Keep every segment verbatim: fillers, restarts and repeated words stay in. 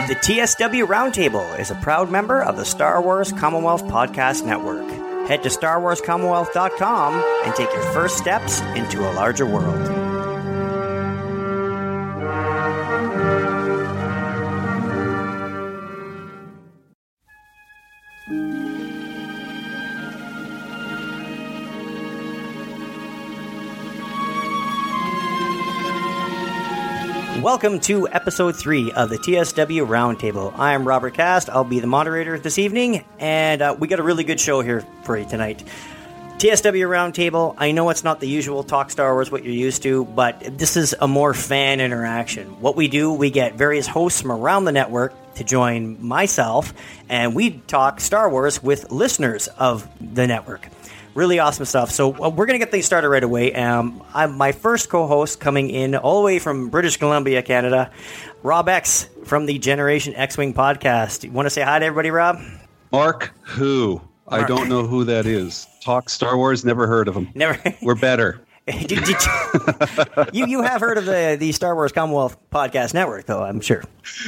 The T S W Roundtable is a proud member of the Star Wars Commonwealth Podcast Network. Head to star wars commonwealth dot com and take your first steps into a larger world. Welcome to episode three of the T S W Roundtable. I am Robert Cast. I'll be the moderator this evening, and uh, we got a really good show here for you tonight. T S W Roundtable, I know it's not the usual Talk Star Wars, what you're used to, but this is a more fan interaction. What we do, we get various hosts from around the network to join myself, and we talk Star Wars with listeners of the network. Really awesome stuff. So uh, we're going to get things started right away. Um, I'm my first co-host coming in all the way from British Columbia, Canada, Rob X from the Generation X-Wing podcast. You want to say hi to everybody, Rob? Mark who? Mark. I don't know who that is. Talk Star Wars, never heard of him. Never. We're better. did, did you, you you have heard of the, the Star Wars Commonwealth Podcast Network, though, I'm sure.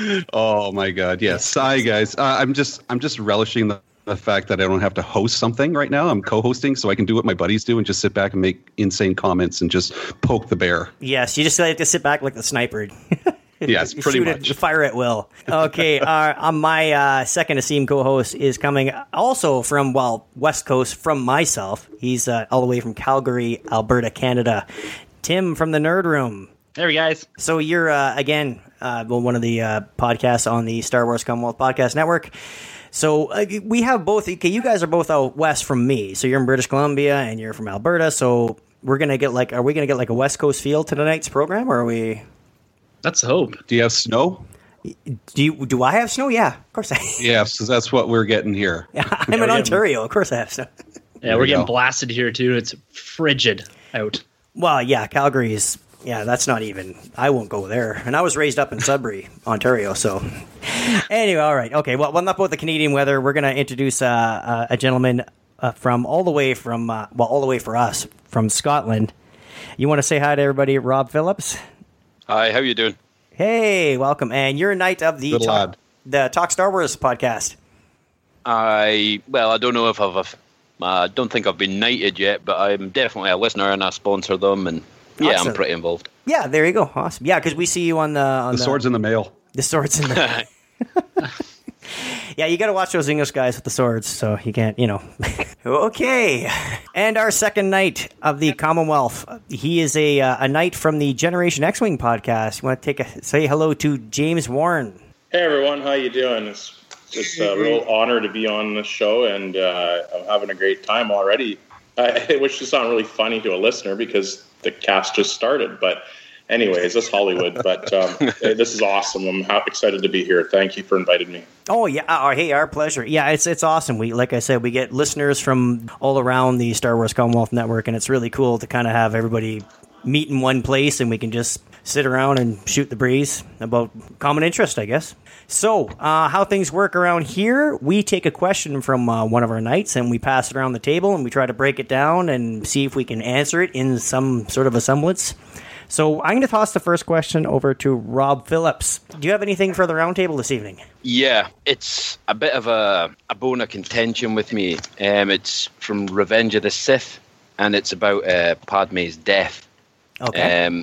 Oh, my God. Yes. Hi, guys. Uh, I'm just I'm just relishing the the fact that I don't have to host something right now. I'm co-hosting, so I can do what my buddies do and just sit back and make insane comments and just poke the bear. Yes, you just like to sit back like the sniper. Yes, pretty Shoot much. It, fire at will. Okay, uh, my uh, second esteemed co-host is coming also from, well, West Coast, from myself. He's uh, all the way from Calgary, Alberta, Canada. Tim from the Nerd Room. There we guys. So you're, uh, again, uh, one of the uh, podcasts on the Star Wars Commonwealth Podcast Network. So uh, we have both. Okay, you guys are both out west from me. So you're in British Columbia and you're from Alberta. So we're gonna get like, are we gonna get like a West Coast feel to tonight's program, or are we? Let's hope. Do you have snow? Do you? Do I have snow? Yeah, of course I. Yeah, so that's what we're getting here. Yeah, I'm yeah, in Ontario. Getting, of course I have snow. Yeah, we're getting go. blasted here too. It's frigid out. Well, yeah, Calgary is. Yeah, that's not even, I won't go there. And I was raised up in Sudbury, Ontario, so. Anyway, all right. Okay, well, well enough about the Canadian weather. We're going to introduce uh, uh, a gentleman uh, from all the way from, uh, well, all the way for us, from Scotland. You want to say hi to everybody, Rob Phillips? Hi, how you doing? Hey, welcome. And you're a knight of the, talk, the Talk Star Wars podcast. I, well, I don't know if I've, I uh, don't think I've been knighted yet, but I'm definitely a listener and I sponsor them, and yeah, awesome. I'm pretty involved. Yeah, there you go. Awesome. Yeah, because we see you on the... On the, the swords in the mail. The swords in the... Yeah, you got to watch those English guys with the swords, so you can't, you know. Okay. And our second knight of the Commonwealth. He is a uh, a knight from the Generation X-Wing podcast. You want to take a say hello to James Warren. Hey, everyone. How you doing? It's just a real honor to be on the show, and uh, I'm having a great time already. I wish to sound really funny to a listener because the cast just started, but anyways, that's Hollywood. But um, this is awesome. I'm ha- excited to be here. Thank you for inviting me. Oh yeah, uh, hey, our pleasure. Yeah, it's it's awesome. We, like I said, we get listeners from all around the Star Wars Commonwealth Network, and it's really cool to kind of have everybody meet in one place, and we can just sit around and shoot the breeze about common interest, I guess. So, uh, how things work around here, we take a question from uh, one of our knights, and we pass it around the table, and we try to break it down and see if we can answer it in some sort of a semblance. So, I'm going to toss the first question over to Rob Phillips. Do you have anything for the roundtable this evening? Yeah, it's a bit of a, a bone of contention with me. Um, it's from Revenge of the Sith, and it's about uh, Padme's death. Okay. Um,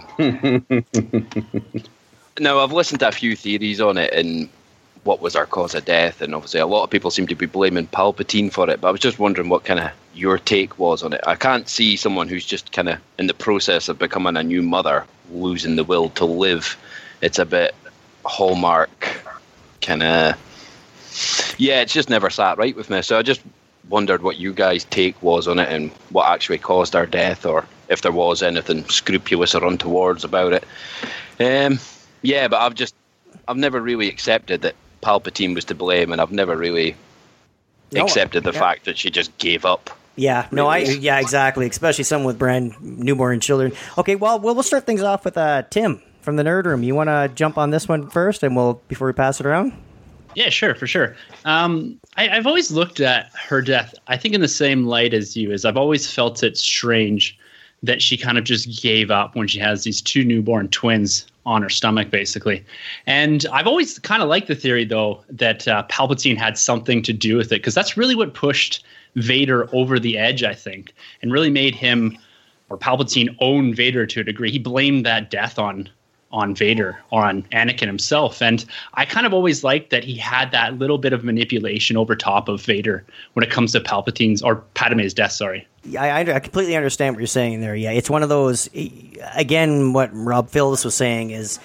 now, I've listened to a few theories on it and what was our cause of death, and obviously a lot of people seem to be blaming Palpatine for it, but I was just wondering what kind of your take was on it. I can't see someone who's just kind of in the process of becoming a new mother losing the will to live. It's a bit Hallmark kind of... Yeah, it's just never sat right with me, so I just wondered what you guys' take was on it and what actually caused our death, or if there was anything scrupulous or untowards about it. Um, yeah, but I've just, I've never really accepted that Palpatine was to blame, and I've never really no, accepted the yeah. fact that she just gave up. Yeah, no, I, yeah, exactly, especially someone with brand newborn children. Okay, well, we'll start things off with uh, Tim from the Nerd Room. You want to jump on this one first, and we'll before we pass it around? Yeah, sure, for sure. Um, I, I've always looked at her death, I think, in the same light as you, as I've always felt it strange that she kind of just gave up when she has these two newborn twins on her stomach, basically. And I've always kind of liked the theory, though, that uh, Palpatine had something to do with it, because that's really what pushed Vader over the edge, I think, and really made him, or Palpatine, own Vader to a degree. He blamed that death on on Vader or on Anakin himself. And I kind of always liked that he had that little bit of manipulation over top of Vader when it comes to Palpatine's, or Padme's death, sorry. Yeah, I, I completely understand what you're saying there. Yeah, it's one of those, again, what Rob Phillips was saying is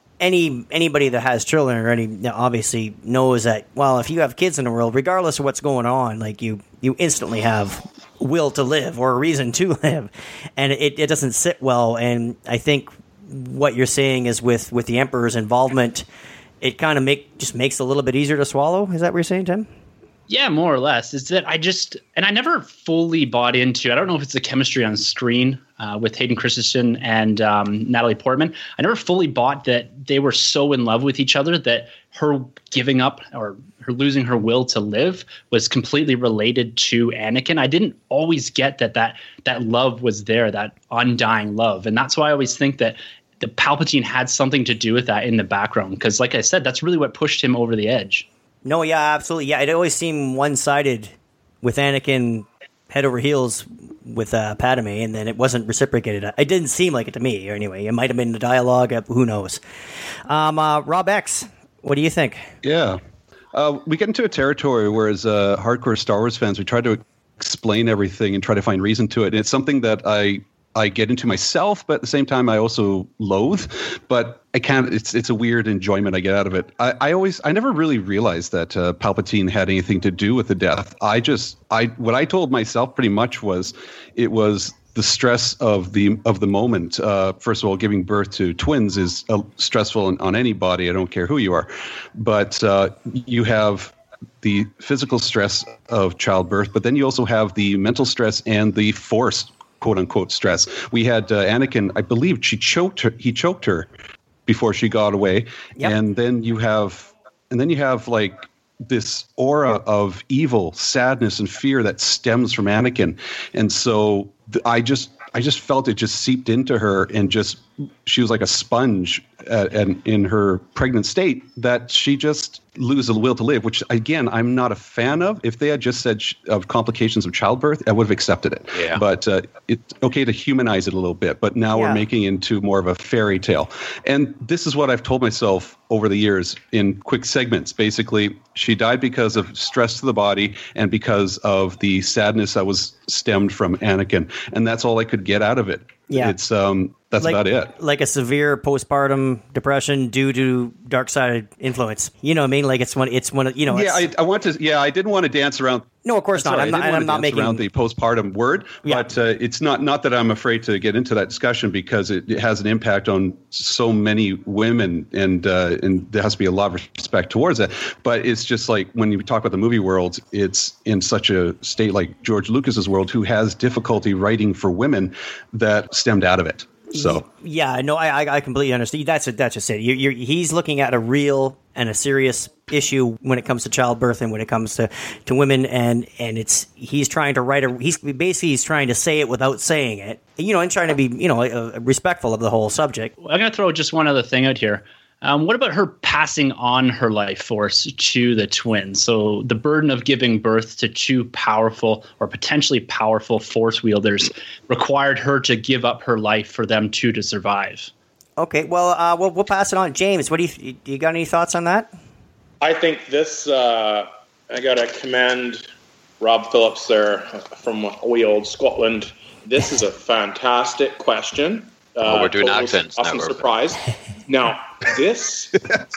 any anybody that has children or any obviously knows that, well, if you have kids in the world, regardless of what's going on, like you, you instantly have will to live or a reason to live. And it, it doesn't sit well. And I think what you're saying is with, with the Emperor's involvement, it kind of make just makes it a little bit easier to swallow. Is that what you're saying, Tim? Yeah, more or less. Is that I just, and I never fully bought into, I don't know if it's the chemistry on screen uh, with Hayden Christensen and um, Natalie Portman. I never fully bought that they were so in love with each other that her giving up or her losing her will to live was completely related to Anakin. I didn't always get that that, that love was there, that undying love. And that's why I always think that the Palpatine had something to do with that in the background. Because like I said, that's really what pushed him over the edge. No, yeah, absolutely. Yeah, it always seemed one-sided with Anakin head over heels with uh, Padme, and then it wasn't reciprocated. It didn't seem like it to me, or anyway. It might have been the dialogue. Who knows? Um, uh, Rob X, what do you think? Yeah. Uh, we get into a territory where, as uh, hardcore Star Wars fans, we try to explain everything and try to find reason to it. And it's something that I... I get into myself, but at the same time, I also loathe. But I can't. It's it's a weird enjoyment I get out of it. I, I always, I never really realized that uh, Palpatine had anything to do with the death. I just, I what I told myself pretty much was, it was the stress of the of the moment. Uh, first of all, giving birth to twins is uh, stressful on, on anybody. I don't care who you are, but uh, you have the physical stress of childbirth, but then you also have the mental stress and the force, quote unquote, stress. We had uh, Anakin, I believe she choked her, he choked her before she got away. Yep. And then you have, and then you have like this aura of evil, sadness, and fear that stems from Anakin. And so th- I just, I just felt it just seeped into her, and just, she was like a sponge at, at, in her pregnant state, that she just lose the will to live, which again, I'm not a fan of. If they had just said sh- of complications of childbirth, I would have accepted it. Yeah. But uh, it's okay to humanize it a little bit, but now yeah. we're making it into more of a fairy tale. And this is what I've told myself over the years in quick segments. Basically, she died because of stress to the body and because of the sadness that was stemmed from Anakin. And that's all I could get out of it. Yeah. It's um that's like, about it. Like a severe postpartum depression due to dark side influence. You know what I mean? Like it's one it's one of you know Yeah, I, I want to yeah, I didn't want to dance around. No, of course not. Sorry, I'm not, I'm not making around the postpartum word, yeah. but uh, it's not not that I'm afraid to get into that discussion, because it, it has an impact on so many women, and uh, and there has to be a lot of respect towards that. But it's just like when you talk about the movie world, it's in such a state like George Lucas's world, who has difficulty writing for women, that stemmed out of it. So yeah, no, I I completely understand. That's a, that's just it. You're, you're, he's looking at a real and a serious issue when it comes to childbirth and when it comes to, to women, and, and it's he's trying to write a he's basically he's trying to say it without saying it, you know, and trying to be you know uh, respectful of the whole subject. I'm gonna throw just one other thing out here. Um, what about her passing on her life force to the twins? So the burden of giving birth to two powerful or potentially powerful force wielders required her to give up her life for them two to survive. Okay, well, uh, we'll, we'll pass it on. James, what do you you got any thoughts on that? I think this, uh, I got to commend Rob Phillips there from wee old Scotland. This is a fantastic question. Uh, oh, we're doing totally accents. Awesome surprise. Now, this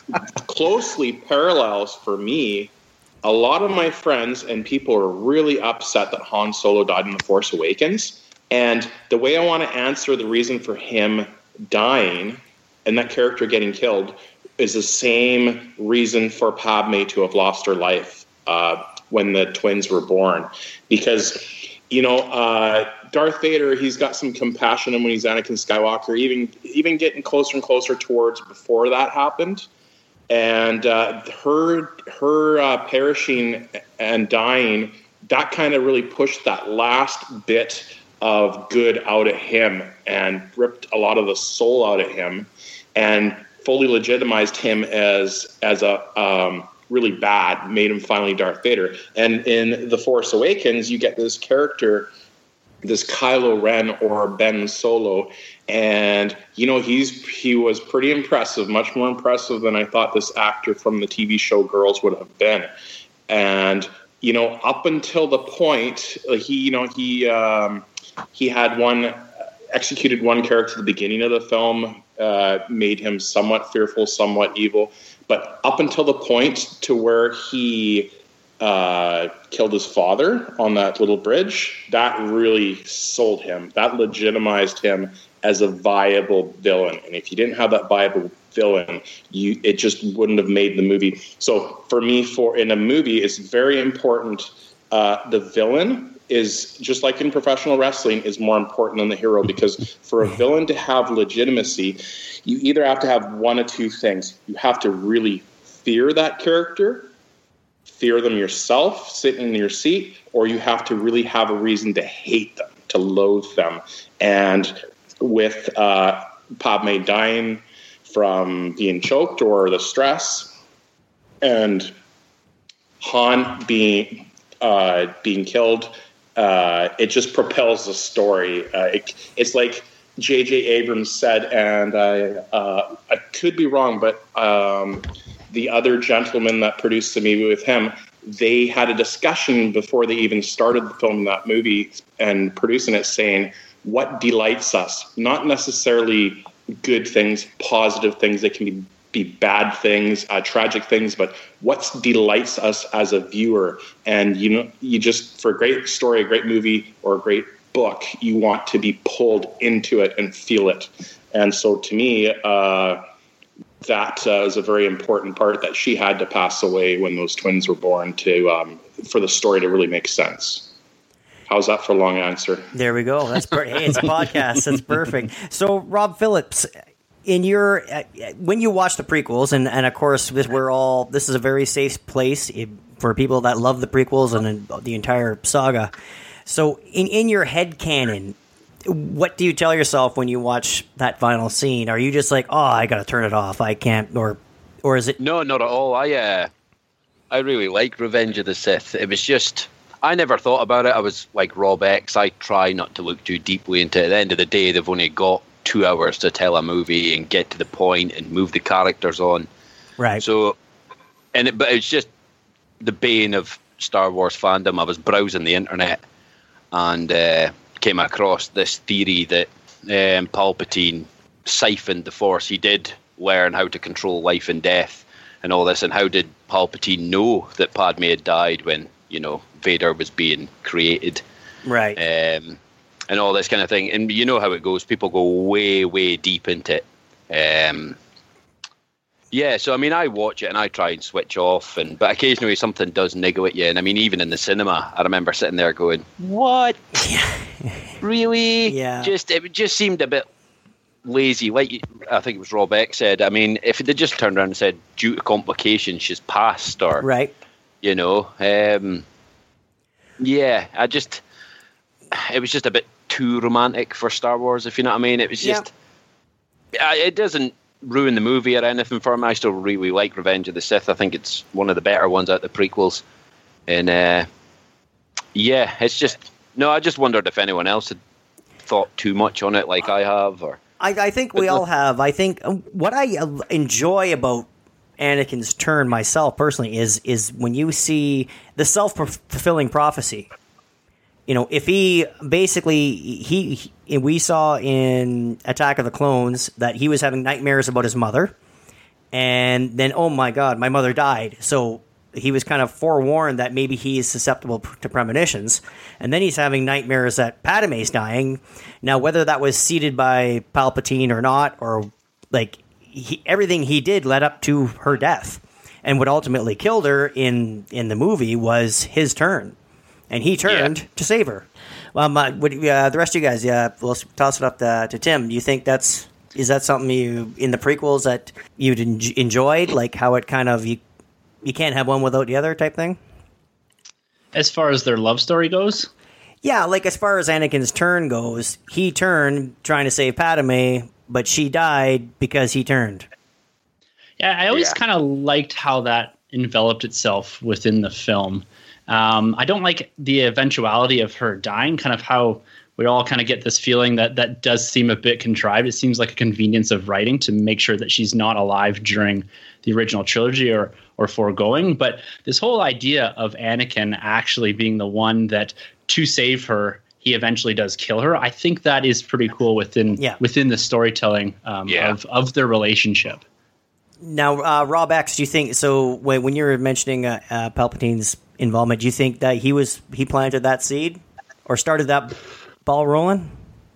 closely parallels for me. A lot of my friends and people are really upset that Han Solo died in The Force Awakens. And the way I want to answer the reason for him dying and that character getting killed is the same reason for Padme to have lost her life uh, when the twins were born. Because, you know, uh, Darth Vader, he's got some compassion when he's Anakin Skywalker, even even getting closer and closer towards before that happened. And uh, her her uh, perishing and dying, that kind of really pushed that last bit of good out of him and ripped a lot of the soul out of him and fully legitimized him as as a um, really bad, made him finally Darth Vader. And in The Force Awakens, you get this character, this Kylo Ren or Ben Solo, and you know he's he was pretty impressive, much more impressive than I thought this actor from the T V show Girls would have been. And you know, up until the point uh, he, you know, he um, he had one executed one character at the beginning of the film, uh, made him somewhat fearful, somewhat evil. But up until the point to where he uh, killed his father on that little bridge, that really sold him. That legitimized him as a viable villain. And if you didn't have that viable villain, you it just wouldn't have made the movie. So for me, for in a movie, it's very important. Uh, the villain is, just like in professional wrestling, is more important than the hero, because for a villain to have legitimacy, you either have to have one of two things. You have to really fear that character, fear them yourself, sitting in your seat, or you have to really have a reason to hate them, to loathe them. And with uh, Padme dying from being choked or the stress, and Han being uh, being killed, uh, it just propels the story. Uh, it, it's like J J Abrams said, and I uh, I could be wrong, but um, the other gentleman that produced the movie with him, they had a discussion before they even started filming that movie and producing it, saying what delights us, not necessarily good things, positive things. They can be, be bad things, uh, tragic things, but what delights us as a viewer. And, you know, you just, for a great story, a great movie, or a great book, you want to be pulled into it and feel it. And so to me, uh, that uh, is a very important part, that she had to pass away when those twins were born to um, for the story to really make sense. How's that for a long answer? There we go. That's per- hey, it's a podcast. That's perfect. So, Rob Phillips, in your uh, when you watch the prequels, and, and of course, this, we're all this is a very safe place for people that love the prequels and the entire saga. So, in, in your head canon, what do you tell yourself when you watch that final scene? Are you just like, oh, I got to turn it off, I can't, or or is it? No, not at all. I uh, I really like Revenge of the Sith. It was just, I never thought about it. I was like Rob X. I try not to look too deeply into it. At the end of the day, they've only got two hours to tell a movie and get to the point and move the characters on. Right. So, and it, but it's just the bane of Star Wars fandom. I was browsing the internet and uh, came across this theory that um, Palpatine siphoned the Force. He did learn how to control life and death and all this. And how did Palpatine know that Padme had died when, you know, Vader was being created? Right. Um, and all this kind of thing. And you know how it goes. People go way, way deep into it. Um, yeah, so, I mean, I watch it and I try and switch off. And But occasionally something does niggle at you. And, I mean, even in the cinema, I remember sitting there going, what? Really? Yeah. Just It just seemed a bit lazy. Like I think it was Rob X said, I mean, if they just turned around and said, due to complications, she's passed, or, right. you know, um, yeah, I just, it was just a bit too romantic for Star Wars, if you know what I mean. It was just, yeah. It doesn't ruin the movie or anything for me. I still really like Revenge of the Sith. I think it's one of the better ones out of the prequels. And uh, yeah, it's just, no, I just wondered if anyone else had thought too much on it like I have, or. I, I think we all have. I think what I enjoy about Anakin's turn myself personally is is when you see the self-fulfilling prophecy. You know, if he basically he, he we saw in Attack of the Clones that he was having nightmares about his mother, and then oh my God, my mother died. So he was kind of forewarned that maybe he is susceptible to premonitions, and then he's having nightmares that Padme's dying. Now, whether that was seeded by Palpatine or not, or like he, everything he did led up to her death, and what ultimately killed her in in the movie was his turn. And he turned yeah. to save her. Um, uh, what, uh, the rest of you guys, yeah, we'll toss it up to, to Tim. Do you think that's is that something you in the prequels that you'd en- enjoyed, like how it kind of you you can't have one without the other type thing? As far as their love story goes, Yeah, like as far as Anakin's turn goes, he turned trying to save Padme, but she died because he turned. Yeah, I always Yeah. kind of liked how that enveloped itself within the film. Um, I don't like the eventuality of her dying, kind of how we all kind of get this feeling that that does seem a bit contrived. It seems like a convenience of writing to make sure that she's not alive during the original trilogy or or foregoing. But this whole idea of Anakin actually being the one that, to save her, he eventually does kill her, I think that is pretty cool within Yeah. within the storytelling um, Yeah. of, of their relationship. Now, uh, Rob X, do you think so? When, when you were mentioning uh, uh, Palpatine's involvement, do you think that he was he planted that seed or started that ball rolling?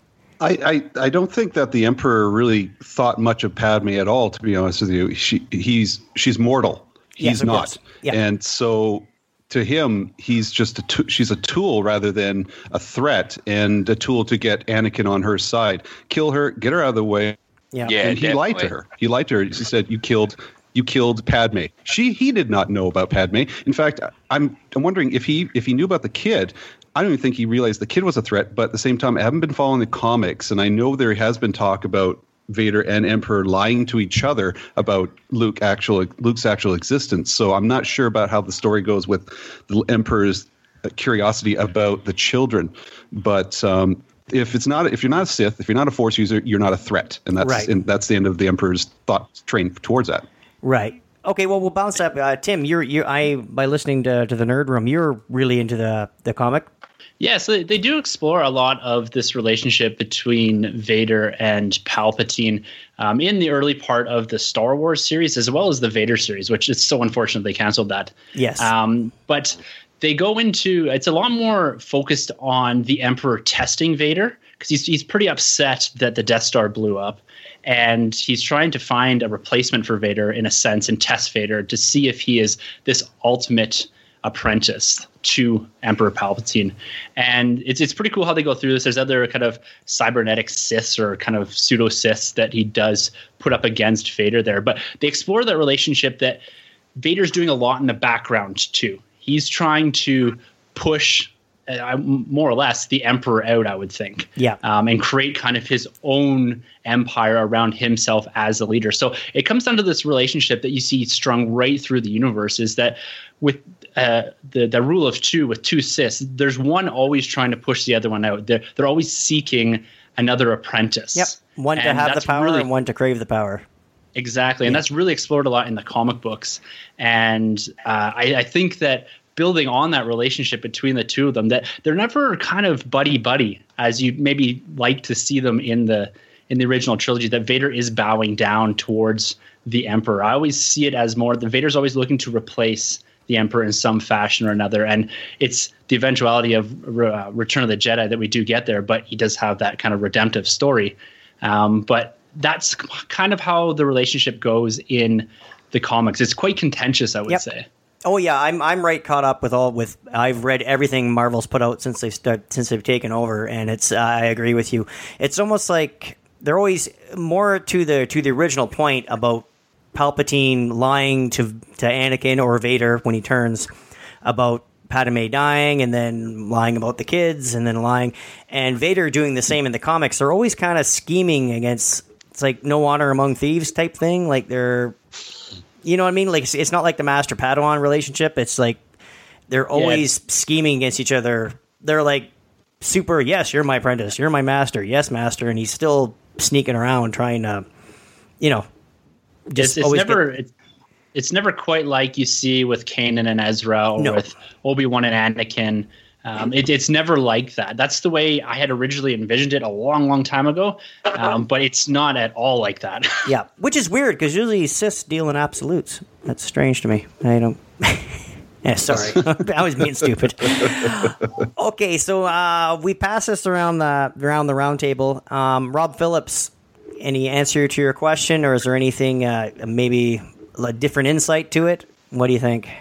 I, I, I don't think that the Emperor really thought much of Padme at all, to be honest with you. She he's she's mortal. Yes, He's of not. course. Yeah. And so to him, he's just a t- she's a tool rather than a threat, and a tool to get Anakin on her side. Kill her, get her out of the way. Yeah. Yeah. And he lied to definitely. her. He lied to her. He said, "You killed, you killed Padme." She, he did not know about Padme. In fact, I'm, I'm wondering if he, if he knew about the kid. I don't even think he realized the kid was a threat. But at the same time, I haven't been following the comics, and I know there has been talk about Vader and Emperor lying to each other about Luke actual Luke's actual existence. So I'm not sure about how the story goes with the Emperor's curiosity about the children, but. Um, If it's not, if you're not a Sith, if you're not a Force user, you're not a threat, and that's Right. and that's the end of the Emperor's thought train towards that. Right. Okay. Well, we'll bounce up. Uh, Tim, you're you. I by listening to to the Nerd Room, you're really into the the comic. Yeah, so they do explore a lot of this relationship between Vader and Palpatine um, in the early part of the Star Wars series, as well as the Vader series, which is so unfortunate they canceled that. Yes. Um, but they go into, it's a lot more focused on the Emperor testing Vader, because he's, he's pretty upset that the Death Star blew up. And he's trying to find a replacement for Vader, in a sense, and test Vader to see if he is this ultimate apprentice to Emperor Palpatine. And it's it's pretty cool how they go through this. There's other kind of cybernetic Siths or kind of pseudo Siths that he does put up against Vader there. But they explore that relationship that Vader's doing a lot in the background too. He's trying to push uh, more or less the Emperor out, I would think. Yeah. Um, and create kind of his own empire around himself as a leader. So it comes down to this relationship that you see strung right through the universe, is that with uh, the, the rule of two, with two Siths, there's one always trying to push the other one out. They're, they're always seeking another apprentice. Yep. One to And have the that's power really- and one to crave the power. Exactly. And that's really explored a lot in the comic books. And uh, I, I think that building on that relationship between the two of them, that they're never kind of buddy-buddy as you maybe like to see them in the in the original trilogy, that Vader is bowing down towards the Emperor. I always see it as more, the Vader's always looking to replace the Emperor in some fashion or another. And it's the eventuality of uh, Return of the Jedi that we do get there, but he does have that kind of redemptive story. Um, but that's kind of how the relationship goes in the comics. It's quite contentious, I would Yep. say. Oh yeah, I'm I'm right caught up with all with I've read everything Marvel's put out since they've start, since they've taken over, and it's uh, I agree with you. It's almost like they're always more to the to the original point about Palpatine lying to to Anakin or Vader when he turns about Padme dying, and then lying about the kids, and then lying, and Vader doing the same in the comics. They're always kind of scheming against. It's like no honor among thieves type thing. Like they're. You know what I mean? Like, it's, it's not like the Master Padawan relationship. It's like they're always scheming against each other. They're like super, yes, you're my apprentice. You're my master. Yes, master. And he's still sneaking around trying to, you know, just It's, it's always never get- it's, it's never quite like you see with Kanan and Ezra or No. with Obi-Wan and Anakin. Um, it, it's never like that. That's the way I had originally envisioned it a long, long time ago. Um, but it's not at all like that. yeah, which is weird because usually Siths deal in absolutes. That's strange to me. I don't. Yeah, sorry, I was being stupid. Okay, so uh, we pass this around the around the round table. Um, Rob Phillips, any answer to your question, or is there anything uh, maybe a different insight to it? What do you think?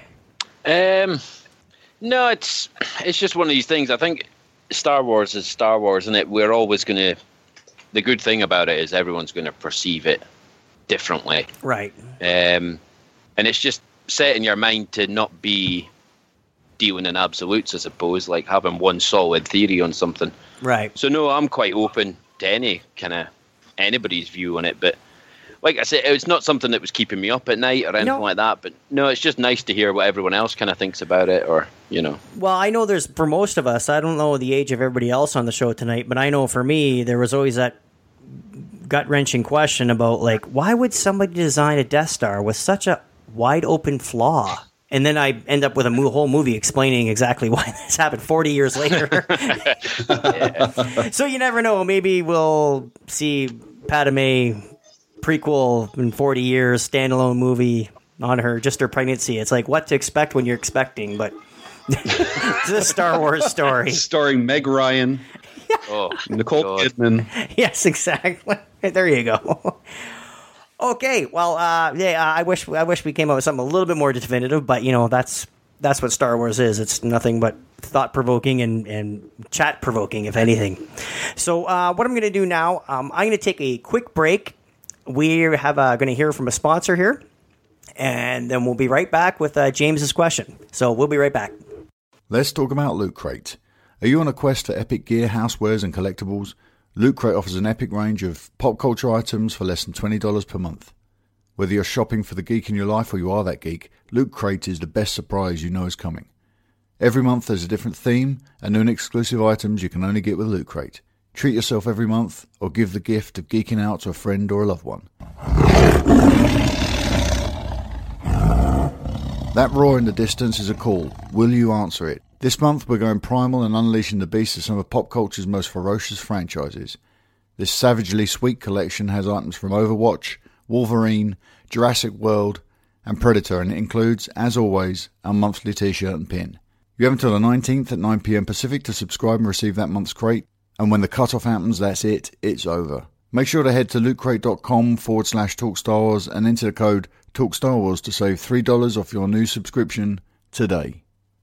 Um, no, it's it's just one of these things. I think Star Wars is Star Wars, and it we're always going to. The good thing about it is everyone's going to perceive it differently, Right. um, and it's just set in your mind to not be dealing in absolutes, I suppose, like having one solid theory on something. Right. So no, I'm quite open to any kind of anybody's view on it, but like I said, it's not something that was keeping me up at night or anything no. like that. But no, it's just nice to hear what everyone else kind of thinks about it, or you know. Well, I know there's for most of us. I don't know the age of everybody else on the show tonight, but I know for me, there was always that gut wrenching question about like, why would somebody design a Death Star with such a wide open flaw? And then I end up with a mo- whole movie explaining exactly why this happened forty years later. yeah. So you never know. Maybe we'll see Padme prequel in forty years, standalone movie on her, just her pregnancy. It's like what to expect when you're expecting, but it's a Star Wars story. Starring Meg Ryan, yeah. oh, Nicole God. Kidman. Yes, exactly. There you go. Okay, well, uh, yeah, I wish I wish we came up with something a little bit more definitive, but you know that's that's what Star Wars is. It's nothing but thought provoking and, and chat provoking, if anything. So, uh, what I'm going to do now, um, I'm going to take a quick break. We have uh, going to hear from a sponsor here, and then we'll be right back with uh, James's question. So we'll be right back. Let's talk about Loot Crate. Are you on a quest for epic gear, housewares, and collectibles? Loot Crate offers an epic range of pop culture items for less than twenty dollars per month. Whether you're shopping for the geek in your life or you are that geek, Loot Crate is the best surprise you know is coming. Every month there's a different theme and new and exclusive items you can only get with Loot Crate. Treat yourself every month or give the gift of geeking out to a friend or a loved one. That roar in the distance is a call. Will you answer it? This month we're going primal and unleashing the beast of some of pop culture's most ferocious franchises. This savagely sweet collection has items from Overwatch, Wolverine, Jurassic World and Predator, and it includes, as always, our monthly t-shirt and pin. You have until the nineteenth at nine p.m. Pacific to subscribe and receive that month's crate, and when the cutoff happens, that's it, it's over. Make sure to head to lootcrate.com forward slash TalkStarWars and enter the code TalkStarWars to save three dollars off your new subscription today.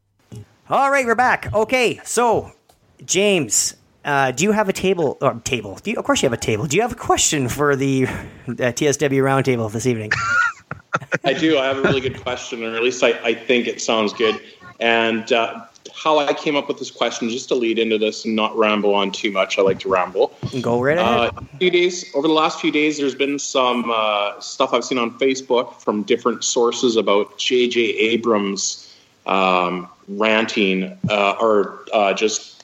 All right, we're back. Okay, so, James, uh, do you have a table, or table, do you, of course you have a table. Do you have a question for the uh, T S W Roundtable this evening? I do. I have a really good question, or at least I, I think it sounds good. And uh, how I came up with this question, just to lead into this and not ramble on too much. I like to ramble. Go right ahead. Uh, a few days, over the last few days, there's been some uh, stuff I've seen on Facebook from different sources about J J Abrams um, ranting uh, or uh, just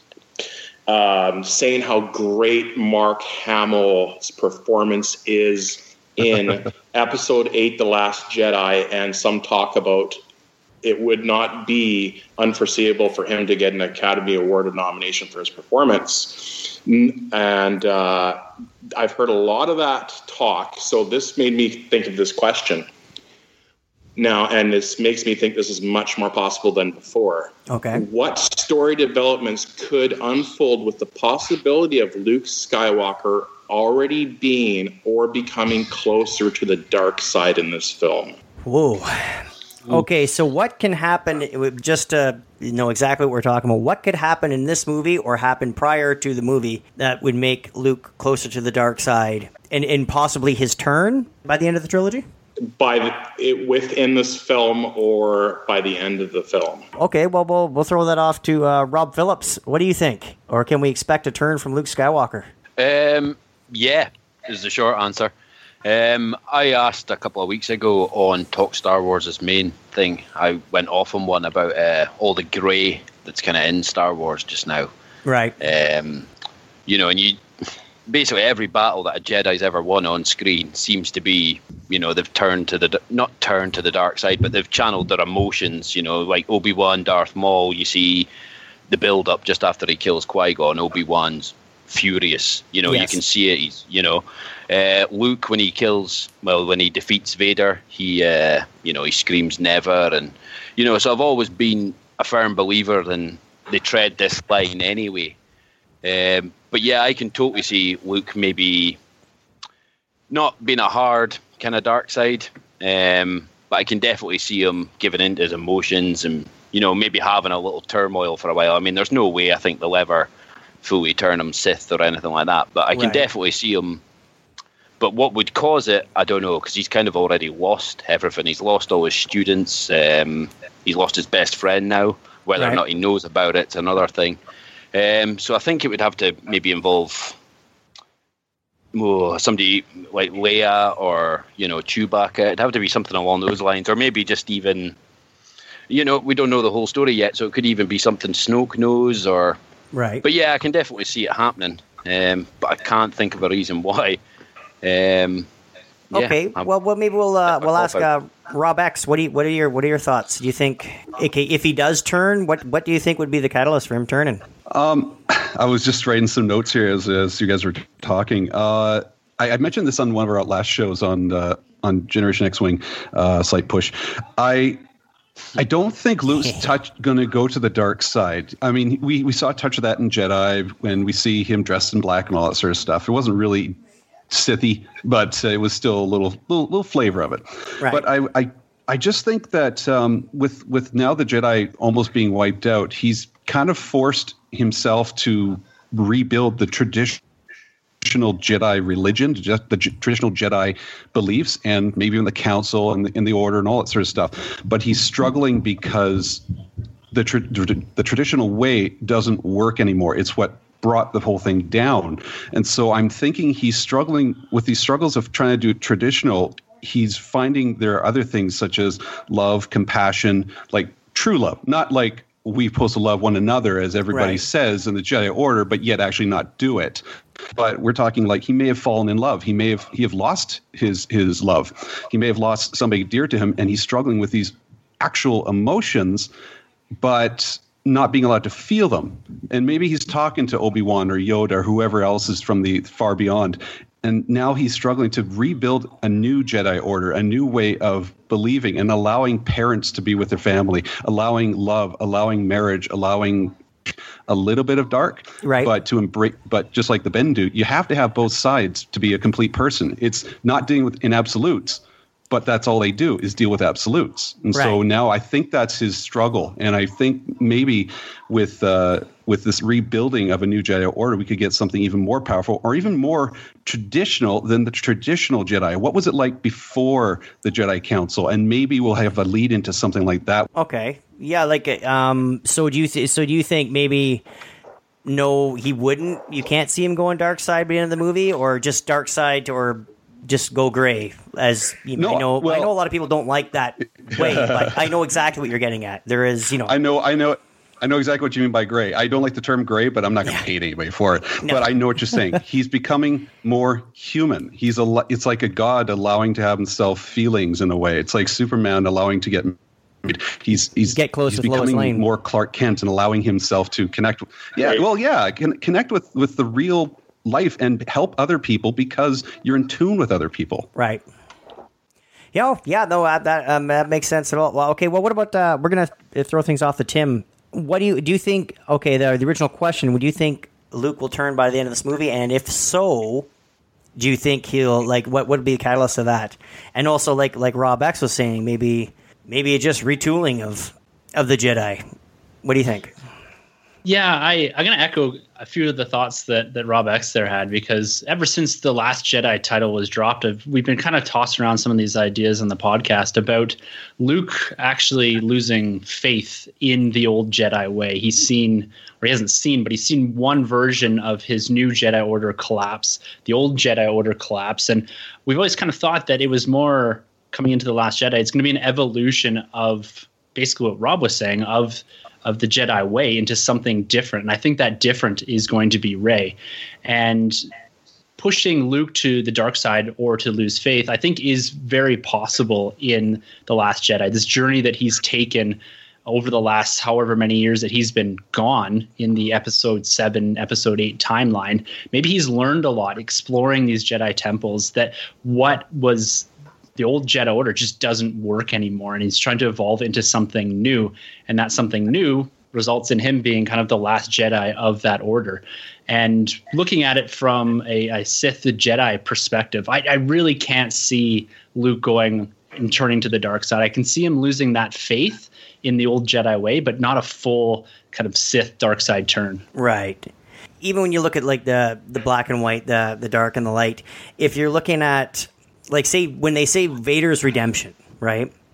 um, saying how great Mark Hamill's performance is in Episode eight, The Last Jedi, and some talk about it would not be unforeseeable for him to get an Academy Award nomination for his performance. And uh, I've heard a lot of that talk, so this made me think of this question now, and this makes me think this is much more possible than before. Okay. What story developments could unfold with the possibility of Luke Skywalker already being or becoming closer to the dark side in this film? Whoa. Okay, so what can happen, just to know exactly what we're talking about, what could happen in this movie or happen prior to the movie that would make Luke closer to the dark side and, and possibly his turn by the end of the trilogy? By the, it, within this film or by the end of the film. Okay, well, we'll, we'll throw that off to uh, Rob Phillips. What do you think? Or can we expect a turn from Luke Skywalker? Um, yeah, is the short answer. Um, I asked a couple of weeks ago on Talk Star Wars' main thing. I went off on one about uh, all the grey that's kind of in Star Wars just now. Right. Um, you know, and you basically every battle that a Jedi's ever won on screen seems to be, you know, they've turned to the not turned to the dark side, but they've channeled their emotions. You know, like Obi-Wan, Darth Maul. You see the build up just after he kills Qui-Gon. Obi-Wan's furious. You know, yes. You can see it. He's, you know. Uh, Luke, when he kills, well, when he defeats Vader, he, uh, you know, he screams never, and you know. So I've always been a firm believer in they tread this line anyway. Um, but yeah, I can totally see Luke maybe not being a hard kind of dark side, um, but I can definitely see him giving in to his emotions and you know maybe having a little turmoil for a while. I mean, there's no way I think they'll ever fully turn him Sith or anything like that, but I can right. definitely see him. But what would cause it, I don't know, because he's kind of already lost everything. He's lost all his students. Um, he's lost his best friend now. Whether Right. or not he knows about it's another thing. Um, so I think it would have to maybe involve oh, somebody like Leia or, you know, Chewbacca. It'd have to be something along those lines, or maybe just even, you know, we don't know the whole story yet, so it could even be something Snoke knows, or. Right. But yeah, I can definitely see it happening, um, but I can't think of a reason why. Um, yeah, Okay, I'm- well, well, maybe we'll uh, I'm we'll all ask uh, about- Rob X. What do you what are your what are your thoughts? Do you think okay, if he does turn, what what do you think would be the catalyst for him turning? Um, I was just writing some notes here as, as you guys were talking. Uh, I, I mentioned this on one of our last shows on uh, on Generation X-Wing, uh, Slight Push. I I don't think Luke's touch going to go to the dark side. I mean, we, we saw a touch of that in Jedi when we see him dressed in black and all that sort of stuff. It wasn't really Sithy, but uh, it was still a little little, little flavor of it. Right. But I, I I just think that um, with with now the Jedi almost being wiped out, he's kind of forced himself to rebuild the tradition. Traditional Jedi religion, just the j- traditional Jedi beliefs, and maybe even the council and the, and the order and all that sort of stuff. But he's struggling because the tra- the traditional way doesn't work anymore. It's what brought the whole thing down. And so I'm thinking he's struggling with these struggles of trying to do traditional. He's finding there are other things such as love, compassion, like true love, not like we're supposed to love one another as everybody Right. says in the Jedi Order, but yet actually not do it. But we're talking like he may have fallen in love. He may have he have lost his his love. He may have lost somebody dear to him, and he's struggling with these actual emotions, but not being allowed to feel them. And maybe he's talking to Obi-Wan or Yoda or whoever else is from the far beyond. And now he's struggling to rebuild a new Jedi Order, a new way of believing and allowing parents to be with their family, allowing love, allowing marriage, allowing a little bit of dark, Right. but to embrace, but just like the Bendu, you have to have both sides to be a complete person. It's not dealing with in absolutes, but that's all they do is deal with absolutes. And so Right. now I think that's his struggle. And I think maybe with uh, with this rebuilding of a new Jedi Order, we could get something even more powerful or even more traditional than the traditional Jedi. What was it like before the Jedi Council? And maybe we'll have a lead into something like that. Okay, yeah, like um, so do you th- so do you think maybe no, he wouldn't? You can't see him going dark side by the end of the movie, or just dark side, or just go gray? As you No, I know, I well- know a lot of people don't like that way, but I know exactly what you're getting at. There is, you know, I know, I know, I know exactly what you mean by gray. I don't like the term gray, but I'm not going to Yeah. hate anybody for it. No. But I know what you're saying. He's becoming more human. He's a. It's like a god allowing to have himself feelings in a way. It's like Superman allowing to get. He's he's Get close he's with Lois becoming Lane. more Clark Kent and allowing himself to connect. Yeah, Right. well, yeah, can connect with with the real life and help other people because you're in tune with other people. right. Yeah, oh, yeah, no, uh, that um, that makes sense at all. Well, okay, well, what about uh, we're gonna uh, throw things off to Tim. What do you do? You think? Okay, the the original question: would you think Luke will turn by the end of this movie? And if so, do you think he'll like what would be the catalyst of that? And also, like like Rob X was saying, maybe maybe it's just retooling of of the Jedi. What do you think? Yeah, I, I'm going to echo a few of the thoughts that, that Rob X there had, because ever since The Last Jedi title was dropped, I've, we've been kind of tossing around some of these ideas on the podcast about Luke actually losing faith in the old Jedi way. He's seen, or he hasn't seen, but he's seen one version of his new Jedi Order collapse, the old Jedi Order collapse. And we've always kind of thought that it was more coming into The Last Jedi. It's going to be an evolution of basically what Rob was saying, of of the Jedi way into something different. And I think that different is going to be Rey. And pushing Luke to the dark side or to lose faith, I think is very possible in The Last Jedi. This journey that he's taken over the last however many years that he's been gone in the episode seven, episode eight timeline. Maybe he's learned a lot exploring these Jedi temples, that what was the old Jedi Order just doesn't work anymore, and he's trying to evolve into something new, and that something new results in him being kind of the last Jedi of that order. And looking at it from a, a Sith Jedi perspective, I, I really can't see Luke going and turning to the dark side. I can see him losing that faith in the old Jedi way, but not a full kind of Sith dark side turn. Right. Even when you look at like the the black and white, the the dark and the light, if you're looking at, like, say, when they say Vader's redemption, right?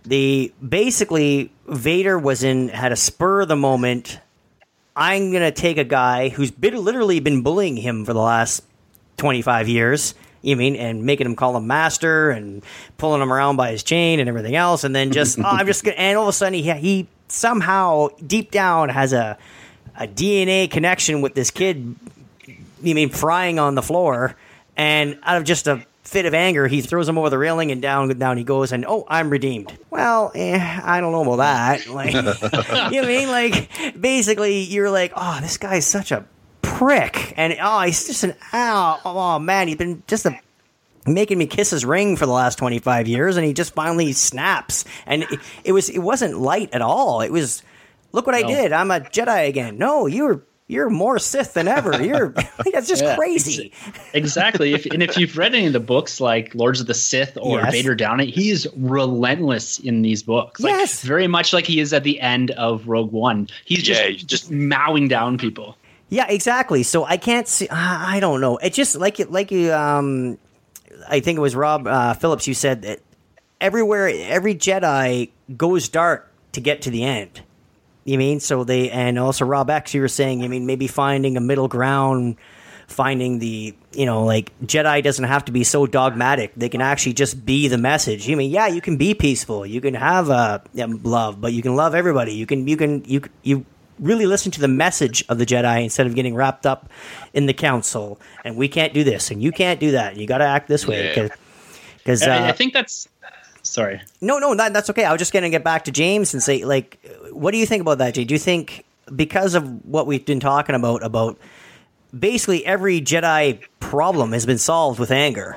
The basically Vader was in had a spur of the moment. I'm gonna take a guy who's been, literally been bullying him for the last twenty-five years. You mean, and making him call him master and pulling him around by his chain and everything else, and then just oh, I'm just gonna, and all of a sudden he he somehow deep down has a a D N A connection with this kid. You mean frying on the floor, and out of just a fit of anger, he throws him over the railing and down down he goes, and oh, I'm redeemed. Well, eh, I don't know about that. Like, you know mean like basically you're like, oh, this guy's such a prick, and oh, he's just an oh, oh man, he's been just a, making me kiss his ring for the last twenty-five years, and he just finally snaps, and it, it was it wasn't light at all. It was, look what no. I did, I'm a Jedi again. No, you're you're more Sith than ever. You're that's just yeah, crazy. Exactly. If, and if you've read any of the books like Lords of the Sith or yes. Vader Downey, he is relentless in these books. Like, yes, very much like he is at the end of Rogue One. He's just yeah, he's just mowing down people. Yeah, exactly. So I can't see. Uh, I don't know. It just like you, like you. Um, I think it was Rob uh, Phillips. You said that everywhere, every Jedi goes dark to get to the end. You mean so they, and also Rob X. You were saying, you mean maybe finding a middle ground, finding the, you know, like Jedi doesn't have to be so dogmatic. They can actually just be the message. You mean, yeah, you can be peaceful. You can have uh, love, but you can love everybody. You can, you can, you you. really listen to the message of the Jedi instead of getting wrapped up in the council. And we can't do this, and you can't do that. You got to act this way. Yeah. Because uh, I, I think that's sorry. No, no, that, that's okay. I was just going to get back to James and say, like, what do you think about that, Jay? Do you think because of what we've been talking about, about basically every Jedi problem has been solved with anger?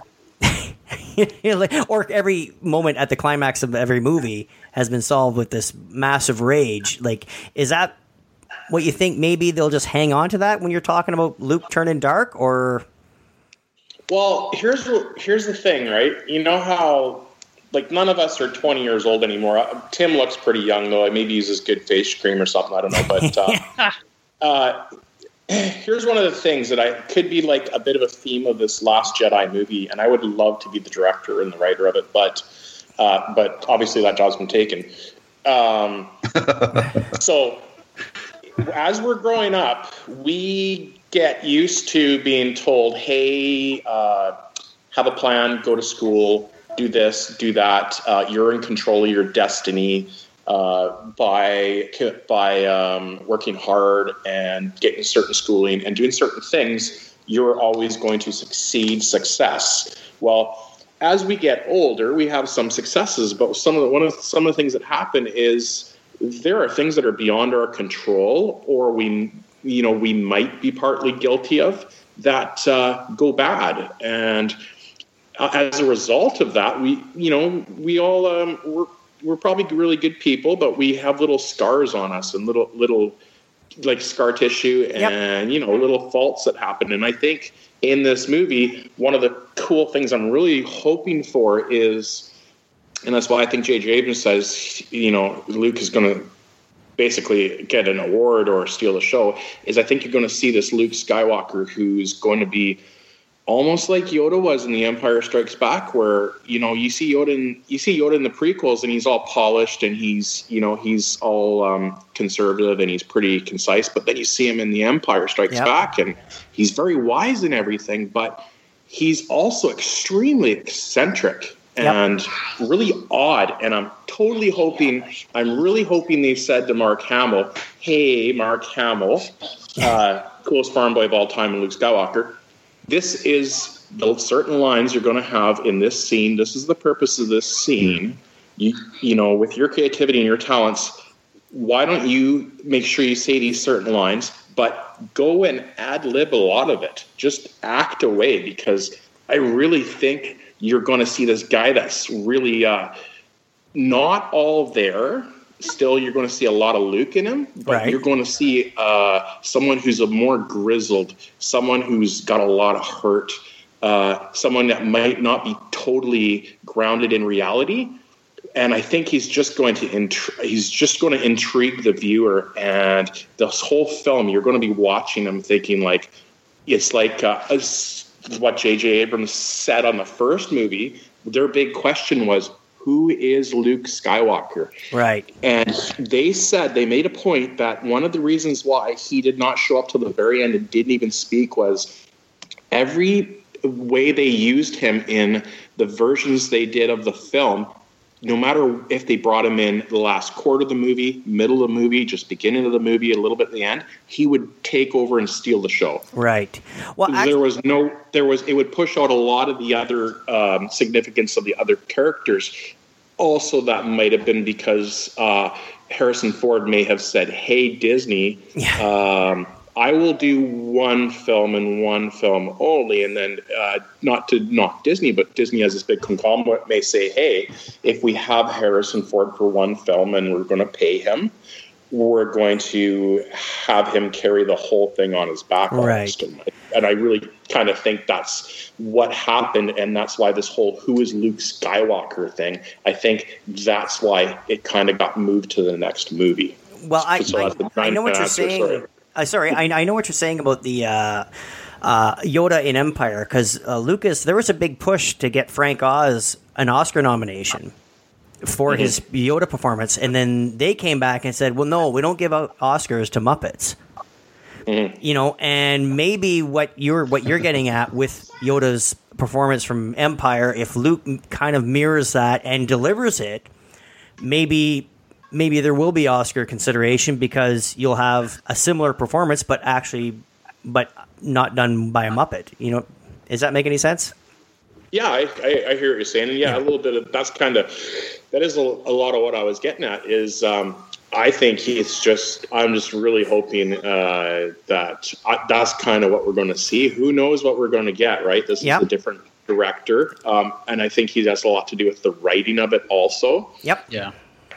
Or every moment at the climax of every movie has been solved with this massive rage. Like, is that what you think? Maybe they'll just hang on to that when you're talking about Luke turning dark, or? Well, here's here's the thing, right? You know how, like, none of us are twenty years old anymore. Tim looks pretty young, though. Maybe he uses good face cream or something. I don't know, but uh, uh, here's one of the things that I could be like a bit of a theme of this Last Jedi movie, and I would love to be the director and the writer of it, but uh, but obviously that job's been taken. Um, so as we're growing up, we get used to being told, hey, uh, have a plan, go to school, do this, do that. Uh, you're in control of your destiny. Uh, by by um, working hard and getting certain schooling and doing certain things, you're always going to succeed. Success. Well, as we get older, we have some successes, but some of the, one of the, some of the things that happen is there are things that are beyond our control, or we you know we might be partly guilty of that uh, go bad, and uh, as a result of that, we you know we all um, we're. We're probably really good people, but we have little scars on us and little, little like scar tissue and, yep. you know, little faults that happen. And I think in this movie, one of the cool things I'm really hoping for is, and that's why I think J J Abrams says, you know, Luke is going to basically get an award or steal the show, is I think you're going to see this Luke Skywalker who's going to be almost like Yoda was in The Empire Strikes Back, where, you know, you see Yoda in, you see Yoda in the prequels and he's all polished and he's, you know, he's all um, conservative and he's pretty concise. But then you see him in The Empire Strikes yep. Back and he's very wise in everything, but he's also extremely eccentric and yep. really odd. And I'm totally hoping, I'm really hoping they said to Mark Hamill, hey, Mark Hamill, uh, coolest farm boy of all time in Luke Skywalker, this is the certain lines you're going to have in this scene. This is the purpose of this scene. You, you know, with your creativity and your talents, why don't you make sure you say these certain lines, but go and ad-lib a lot of it. Just act away, because I really think you're going to see this guy that's really uh, not all there. Still, you're going to see a lot of Luke in him, but right. you're going to see uh, someone who's a more grizzled, someone who's got a lot of hurt, uh, someone that might not be totally grounded in reality. And I think he's just going to intri- he's just going to intrigue the viewer. And this whole film, you're going to be watching him thinking like it's like uh, what J J Abrams said on the first movie. Their big question was, who is Luke Skywalker? Right. And they said, they made a point that one of the reasons why he did not show up till the very end and didn't even speak was every way they used him in the versions they did of the film, no matter if they brought him in the last quarter of the movie, middle of the movie, just beginning of the movie, a little bit at the end, he would take over and steal the show. Right. Well, actually, there was no, there was, it would push out a lot of the other um, significance of the other characters. Also, that might have been because uh, Harrison Ford may have said, "Hey, Disney, yeah. um, I will do one film and one film only," and then uh, not to knock Disney, but Disney as this big conglomerate may say, "Hey, if we have Harrison Ford for one film and we're going to pay him, we're going to have him carry the whole thing on his back." Right. And I really kind of think that's what happened, and that's why this whole "who is Luke Skywalker" thing, I think that's why it kind of got moved to the next movie. Well, I, so I, I know what you're answer, saying. Sorry. Uh, sorry, I, I know what you're saying about the uh, uh, Yoda in Empire, because uh, Lucas, there was a big push to get Frank Oz an Oscar nomination for mm-hmm. his Yoda performance, and then they came back and said, well, no, we don't give out Oscars to Muppets. Mm-hmm. You know, and maybe what you're what you're getting at with Yoda's performance from Empire, if Luke kind of mirrors that and delivers it, maybe... maybe there will be Oscar consideration because you'll have a similar performance, but actually, but not done by a Muppet. You know, does that make any sense? Yeah, I, I, I hear what you're saying. And yeah, yeah, a little bit of, that's kind of, that is a, a lot of what I was getting at is, um, I think it's just, I'm just really hoping uh, that I, that's kind of what we're going to see. Who knows what we're going to get, right? This yep. is a different director. Um, and I think he has a lot to do with the writing of it also. Yep. Yeah.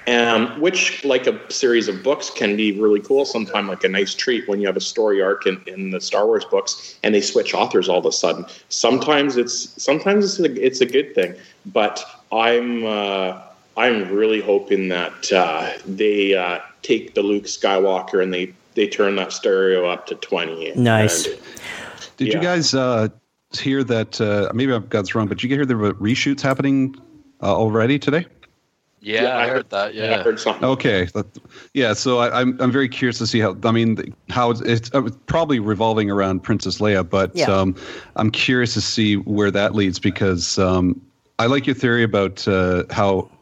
Um, which, like a series of books, can be really cool. Sometimes, like a nice treat when you have a story arc in, in the Star Wars books, and they switch authors all of a sudden. Sometimes it's sometimes it's a, it's a good thing. But I'm uh, I'm really hoping that uh, they uh, take the Luke Skywalker and they, they turn that stereo up to twenty. Nice. And, Did yeah. you guys uh, hear that? Uh, maybe I've got this wrong, but did you hear there were reshoots happening uh, already today? Yeah, yeah, I heard that. Yeah, I heard something. Okay, yeah. So I, I'm I'm very curious to see how. I mean, how it's, it's probably revolving around Princess Leia, but yeah. um, I'm curious to see where that leads because um, I like your theory about uh, how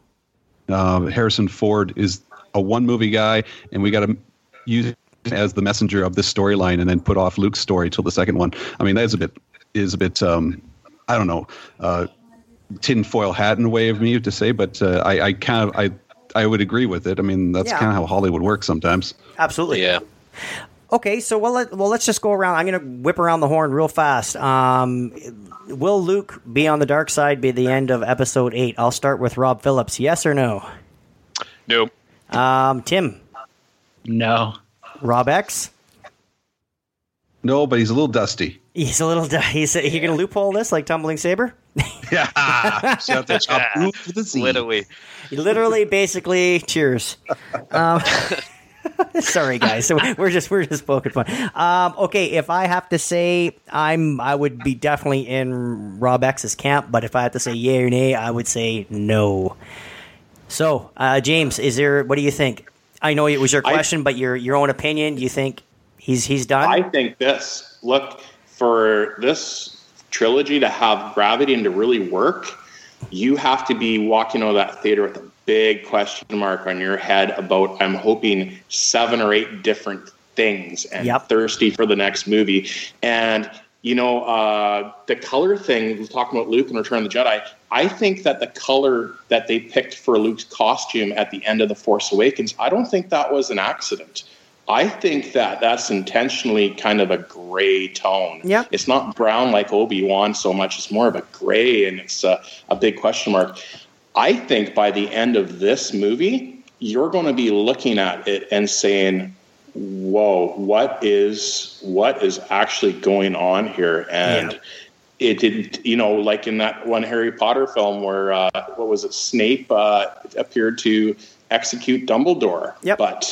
uh, Harrison Ford is a one movie guy, and we got to use him as the messenger of this storyline, and then put off Luke's story till the second one. I mean, that is a bit is a bit. Um, I don't know. Uh, tinfoil hat in a way of me to say, but uh, I, I kind of I I would agree with it. I mean, that's yeah. kind of how Hollywood works sometimes. Absolutely. Yeah. Okay, so well, let, well, let's just go around. I'm going to whip around the horn real fast. Um, will Luke be on the dark side by the end of Episode Eight? I'll start with Rob Phillips. Yes or no? No. Um, Tim. No. Rob X. No, but he's a little dusty. He's a little. He's. He going to loophole this like Tumbling Saber? Yeah. Shut the top for the sea. Literally. Literally, basically, cheers. Um, sorry, guys. So we're just we're just poking fun. Um, okay, if I have to say, I'm I would be definitely in Rob X's camp. But if I had to say yay or nay, I would say no. So, uh, James, is there? What do you think? I know it was your question, I, but your your own opinion. Do you think he's he's done? I think this. Look, for this trilogy to have gravity and to really work, you have to be walking out of that theater with a big question mark on your head about, I'm hoping, seven or eight different things and yep. thirsty for the next movie. And, you know, uh, the color thing, talking about Luke and Return of the Jedi, I think that the color that they picked for Luke's costume at the end of The Force Awakens, I don't think that was an accident. I think that that's intentionally kind of a gray tone. Yeah. It's not brown like Obi-Wan so much. It's more of a gray, and it's a, a big question mark. I think by the end of this movie, you're going to be looking at it and saying, whoa, what is what is actually going on here? And yeah. it didn't, you know, like in that one Harry Potter film where, uh, what was it, Snape uh, appeared to execute Dumbledore. Yep. But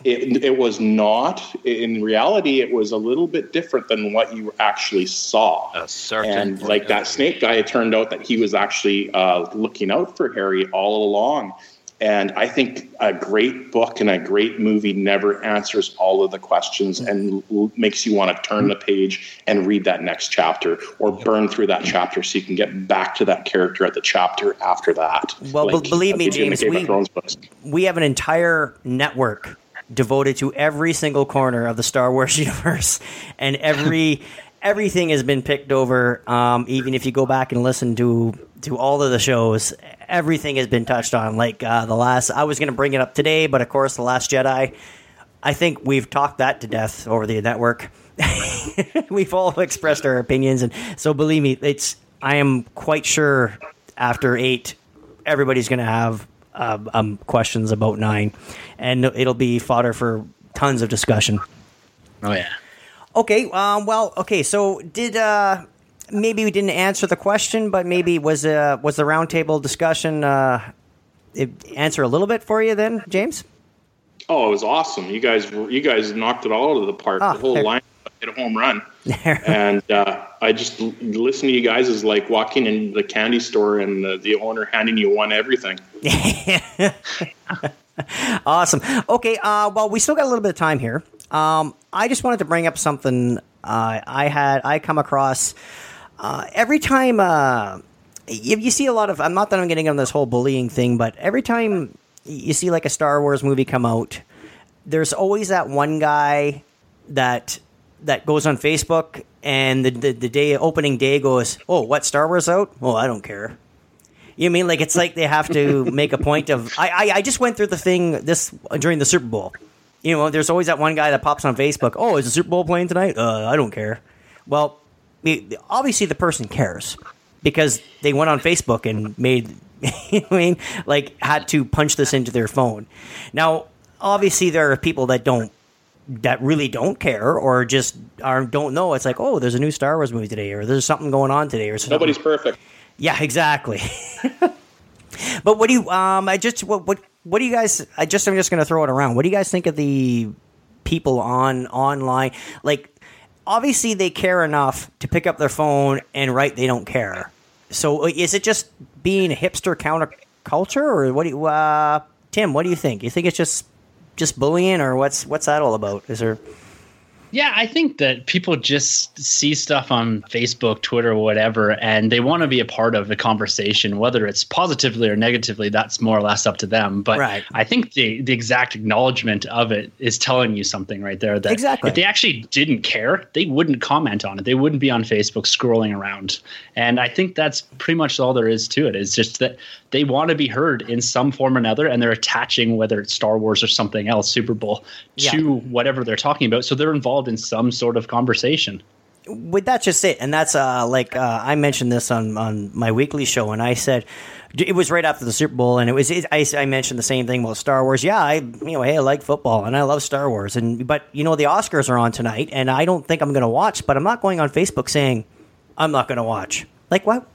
It, it was not. In reality, it was a little bit different than what you actually saw. A certain and like that snake guy, it turned out that he was actually uh, looking out for Harry all along. And I think a great book and a great movie never answers all of the questions and l- makes you want to turn the page and read that next chapter or burn through that chapter so you can get back to that character at the chapter after that. Well, like, b- believe me, James, we, books. we have an entire network devoted to every single corner of the Star Wars universe, and every everything has been picked over. Um, even if you go back and listen to to all of the shows, everything has been touched on. Like uh, the last, I was going to bring it up today, but of course, The Last Jedi. I think we've talked that to death over the network. We've all expressed our opinions, and so believe me, it's. I am quite sure after eight, everybody's going to have uh, um, questions about nine, and it'll be fodder for tons of discussion. Oh yeah. Okay. Um, well. Okay. So did. Uh, Maybe we didn't answer the question, but maybe was uh, was the roundtable discussion uh, it answer a little bit for you then, James? Oh, it was awesome! You guys, you guys knocked it all out of the park. Oh, the whole there. line hit a home run, and uh, I just listen to you guys is like walking in the candy store and the, the owner handing you one everything. Awesome. Okay. Uh, well, we still got a little bit of time here. Um, I just wanted to bring up something uh, I had I come across. Uh, every time uh, you, you see a lot of, I'm not that I'm getting on this whole bullying thing, but every time you see like a Star Wars movie come out, there's always that one guy that that goes on Facebook and the, the, the day opening day goes, oh, what, Star Wars out? Oh, I don't care. You know what I mean? Like, it's like they have to make a point of, I, I, I just went through the thing this during the Super Bowl. You know, there's always that one guy that pops on Facebook, oh, is the Super Bowl playing tonight? Uh, I don't care. Well, obviously the person cares because they went on Facebook and made, you know what I mean, like had to punch this into their phone. Now, obviously there are people that don't, that really don't care or just are, don't know. It's like, oh, there's a new Star Wars movie today, or there's something going on today, or something. Nobody's perfect. Yeah, exactly. But what do you, um, I just, what, what, what do you guys, I just, I'm just going to throw it around. What do you guys think of the people on, online? Like, obviously, they care enough to pick up their phone and write they don't care. So is it just being a hipster counterculture, or what do you, uh, Tim, what do you think? You think it's just just bullying, or what's what's that all about? Is there... Yeah, I think that people just see stuff on Facebook, Twitter, whatever, and they want to be a part of the conversation, whether it's positively or negatively, that's more or less up to them. But right. I think the, the exact acknowledgement of it is telling you something right there. That exactly. If they actually didn't care, they wouldn't comment on it. They wouldn't be on Facebook scrolling around. And I think that's pretty much all there is to it. It's just that they want to be heard in some form or another, and they're attaching, whether it's Star Wars or something else, Super Bowl, yeah. to whatever they're talking about. So they're involved in some sort of conversation. But that's just it. And that's uh, like uh, I mentioned this on, on my weekly show, and I said it was right after the Super Bowl, and it was it, I, I mentioned the same thing about Star Wars. Yeah, I you know hey I like football and I love Star Wars, and but you know the Oscars are on tonight, and I don't think I'm going to watch. But I'm not going on Facebook saying I'm not going to watch. Like what?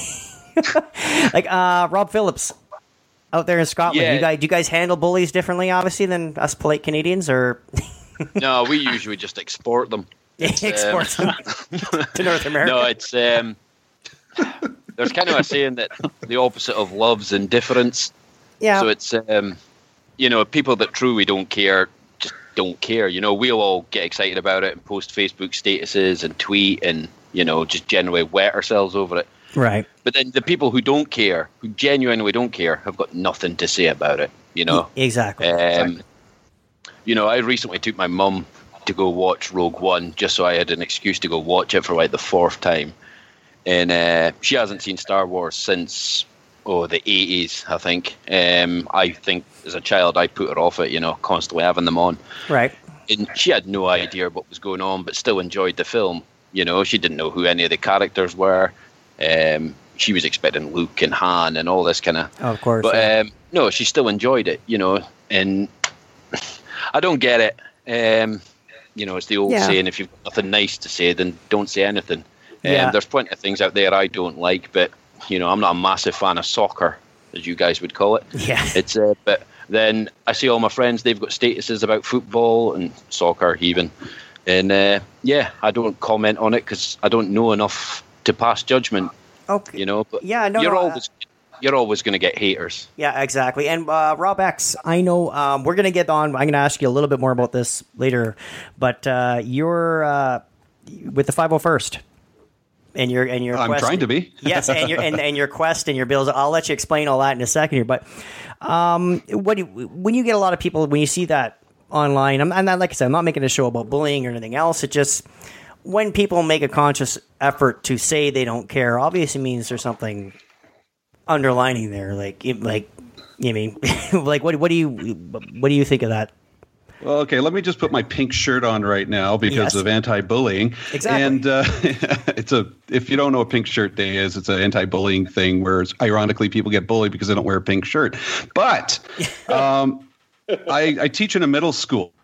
Like uh, Rob Phillips out there in Scotland. Yeah. You guys, do you guys handle bullies differently, obviously, than us polite Canadians, or? No, we usually just export them. Export um, them to North America. No, it's um, there's kind of a saying that the opposite of love's indifference. Yeah. So it's um, you know, people that truly don't care just don't care. You know, we'll all get excited about it and post Facebook statuses and tweet and you know just generally wet ourselves over it. Right. But then the people who don't care, who genuinely don't care, have got nothing to say about it. You know. Exactly. Um, exactly. You know, I recently took my mum to go watch Rogue One just so I had an excuse to go watch it for like the fourth time. And uh, she hasn't seen Star Wars since, oh, the eighties, I think. Um, I think as a child I put her off it, you know, constantly having them on. Right. And she had no idea what was going on, but still enjoyed the film. You know, she didn't know who any of the characters were. Um, she was expecting Luke and Han and all this kind of... Oh, of course. But yeah. um, no, she still enjoyed it, you know, and I don't get it. Um, you know, it's the old yeah. saying, if you've got nothing nice to say, then don't say anything. Um, yeah. There's plenty of things out there I don't like, but, you know, I'm not a massive fan of soccer. as you guys would call it. Yeah. It's uh, but then I see all my friends, they've got statuses about football and soccer even. And uh, yeah, I don't comment on it because I don't know enough to pass judgment. Okay. You know, but yeah, no, you're no, always uh, you're always going to get haters. Yeah, exactly. And uh, Rob X, I know um, we're going to get on. I'm going to ask you a little bit more about this later, but uh, you're uh, with the five oh first. And your and your I'm quest, trying to be. Yes, and your and, and your quest and your bills. I'll let you explain all that in a second here. But um, what do you, when you get a lot of people, when you see that online, I'm, I'm not, like I said, I'm not making a show about bullying or anything else. It just, when people make a conscious effort to say they don't care, obviously means there's something underlining there. Like, it, like, you mean, like, what what do you what do you think of that? Well, okay, let me just put my pink shirt on right now because Yes. of anti-bullying. Exactly. And uh, it's a if you don't know what Pink Shirt Day is, it's an anti-bullying thing where ironically people get bullied because they don't wear a pink shirt. But um, I, I teach in a middle school,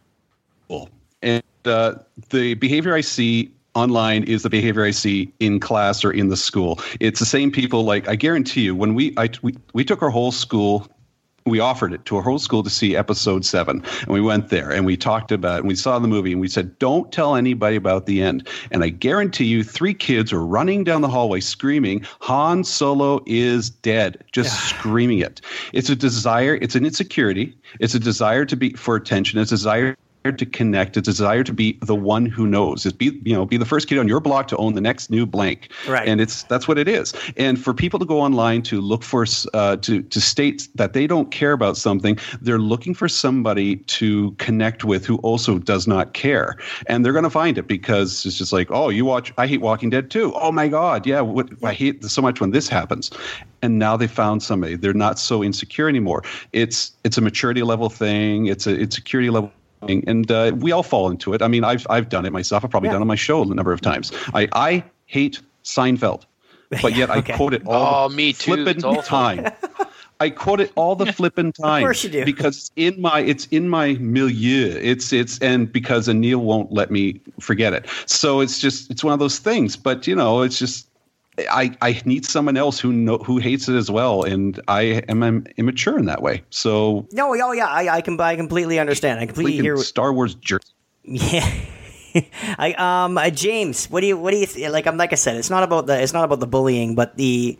and uh, the behavior I see online is the behavior I see in class or in the school. It's the same people. Like, I guarantee you, when we I we, we took our whole school. We offered it to our whole school to see episode seven. And we went there and we talked about it and we saw the movie and we said, don't tell anybody about the end. And I guarantee you three kids were running down the hallway screaming, Han Solo is dead, just screaming it. It's a desire. It's an insecurity. It's a desire to be for attention. It's a desire to connect, a desire to be the one who knows. It's be you know be the first kid on your block to own the next new blank. Right. And it's that's what it is. And for people to go online to look for uh, to to state that they don't care about something, they're looking for somebody to connect with who also does not care. And they're going to find it because it's just like, oh, you watch. I hate Walking Dead too. Oh my God, yeah. What, I hate so much when this happens. And now they found somebody. They're not so insecure anymore. It's it's a maturity level thing. It's a it's security level. And uh, we all fall into it. I mean, I've I've done it myself. I've probably Yeah. done it on my show a number of times. I, I hate Seinfeld, but yet I Okay. quote it all Oh, the me too. flippin' It's awful. time. I quote it all the flippin' time. course you do. Because it's in my it's in my milieu. It's it's and because Anil won't let me forget it. So it's just it's one of those things. But you know, it's just. I, I need someone else who know, who hates it as well, and I am I'm immature in that way. So No, oh yeah, I, I can I completely understand. I completely hear. What, Star Wars jerk. yeah. I um uh, James, what do you what do you th- like? I'm like I said, it's not about the it's not about the bullying, but the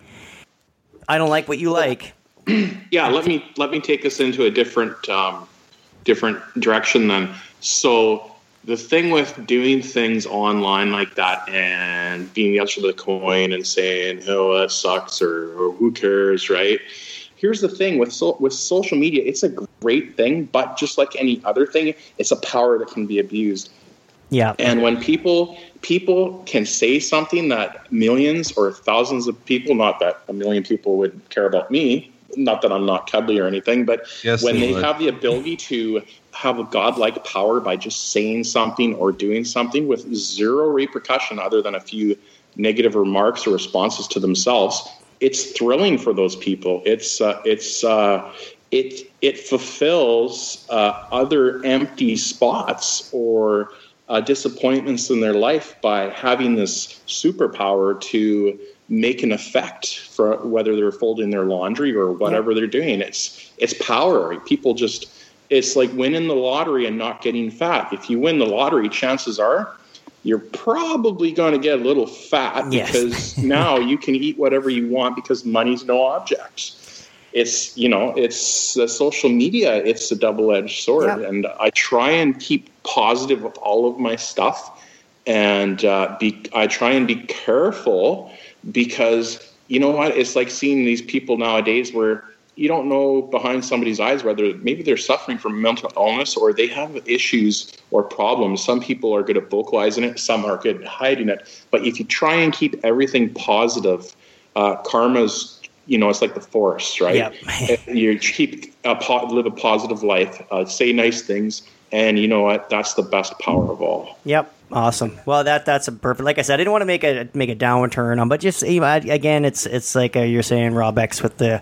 I don't like what you like. Yeah, let me let me take us into a different um, different direction then. So the thing with doing things online like that and being the other side of the coin and saying, "Oh, that sucks," or, or "Who cares?" Right? Here's the thing with so, with social media, it's a great thing, but just like any other thing, it's a power that can be abused. Yeah. And when people people can say something that millions or thousands of people, not that a million people would care about me, not that I'm not cuddly or anything, but Yes, when they they would. have the ability to have a godlike power by just saying something or doing something with zero repercussion other than a few negative remarks or responses to themselves, it's thrilling for those people. It's uh, it's uh, it it fulfills uh, other empty spots or uh, disappointments in their life by having this superpower to make an effect for whether they're folding their laundry or whatever they're doing. It's it's power. People just it's like winning the lottery and not getting fat. If you win the lottery, chances are you're probably going to get a little fat Yes. because now you can eat whatever you want because money's no object. It's, you know, it's uh, social media. It's a double-edged sword. Yeah. And I try and keep positive with all of my stuff. And uh, be, I try and be careful because, you know what, it's like seeing these people nowadays where you don't know behind somebody's eyes whether maybe they're suffering from mental illness or they have issues or problems. Some people are good at vocalizing it. Some are good at hiding it. But if you try and keep everything positive, uh, karma's, you know, it's like the forest, right? Yep. You keep a po- live a positive life, uh, say nice things, and you know what? That's the best power of all. Yep. Awesome. Well, that that's a perfect. Like I said, I didn't want to make a make a downturn on, but just you know, again, it's it's like uh, you're saying, Rob X, with the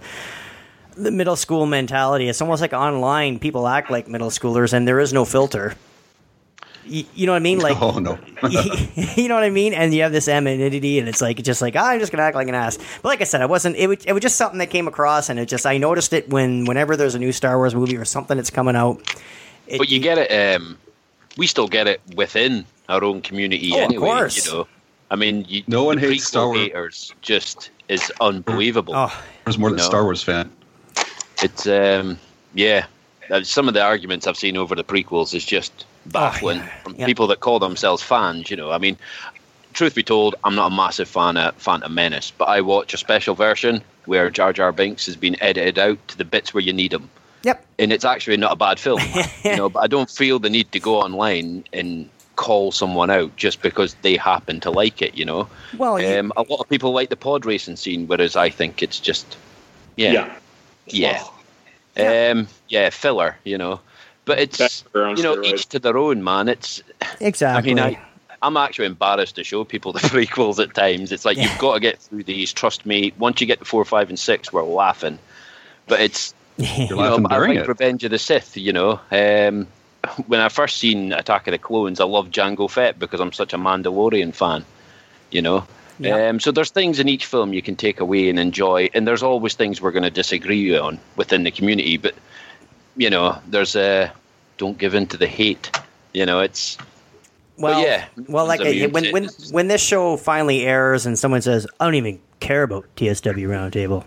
the middle school mentality. It's almost like online people act like middle schoolers, and there is no filter. you, you know what I mean? Like, oh no, you know what I mean? And you have this anonymity, and it's like just like oh, I'm just gonna act like an ass. But like I said, I wasn't. It was, it was just something that came across, and it just I noticed it when whenever there's a new Star Wars movie or something that's coming out. It, but you get it. Um, we still get it within our own community oh, anyway. Of course. You know, I mean, you, no one the hates Star Wars. Haters just is unbelievable. Oh, there's more than a know? Star Wars fan. It's um, yeah. Some of the arguments I've seen over the prequels is just baffling oh, yeah. from yeah. people that call themselves fans. You know, I mean, truth be told, I'm not a massive fan of Phantom Menace, but I watch a special version where Jar Jar Binks has been edited out to the bits where you need him. Yep. And it's actually not a bad film, you know. But I don't feel the need to go online and call someone out just because they happen to like it. You know. Well, you, um, a lot of people like the pod racing scene, whereas I think it's just, yeah, Yeah. yeah. Well, Yeah. Um, yeah, filler, you know, but it's Better on you know steroids. each to their own, man. It's exactly. I mean, I I'm actually embarrassed to show people the prequels at times. It's like Yeah. you've got to get through these. Trust me, once you get to four, five, and six, we're laughing. But it's You're you know, laughing but I during like it. Revenge of the Sith. You know, um, when I first seen Attack of the Clones, I loved Jango Fett because I'm such a Mandalorian fan. You know. Yeah. Um, so there's things in each film you can take away and enjoy, and there's always things we're going to disagree on within the community. But you know, there's a don't give in to the hate. You know, it's well, yeah. well, like It's uh, immune when to- when when this show finally airs and someone says, "I don't even care about T S W Roundtable,"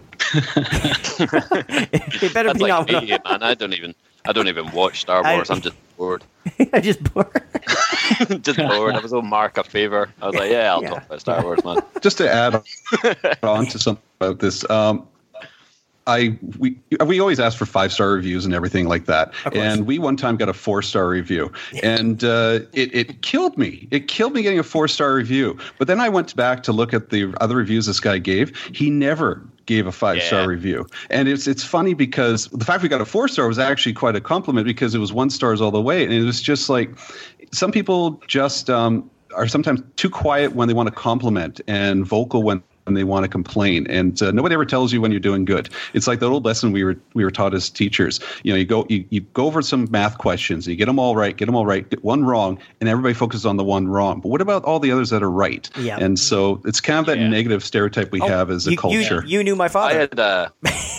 it better That's be like not. me, man. I don't even I don't even watch Star I- Wars. I'm just bored. I just bored. just bored. I was on Mark a favor. I was like, yeah, I'll Yeah. talk about Star Wars, man. Just to add on to something about this, um, I we we always ask for five star reviews and everything like that. Of course. And we one time got a four star review, and uh, it it killed me. It killed me getting a four star review. But then I went back to look at the other reviews this guy gave. He never gave a five star Yeah. review, and it's it's funny because the fact we got a four star was actually quite a compliment because it was one stars all the way, and it was just like some people just um, are sometimes too quiet when they want to compliment and vocal when. And they want to complain, and uh, nobody ever tells you when you're doing good. It's like the old lesson we were we were taught as teachers. You know, you go you, you go over some math questions, you get them all right, get them all right, get one wrong, and everybody focuses on the one wrong. But what about all the others that are right? Yeah. And so it's kind of that Yeah. negative stereotype we Oh, have as a you, culture. You, you knew my I father. had a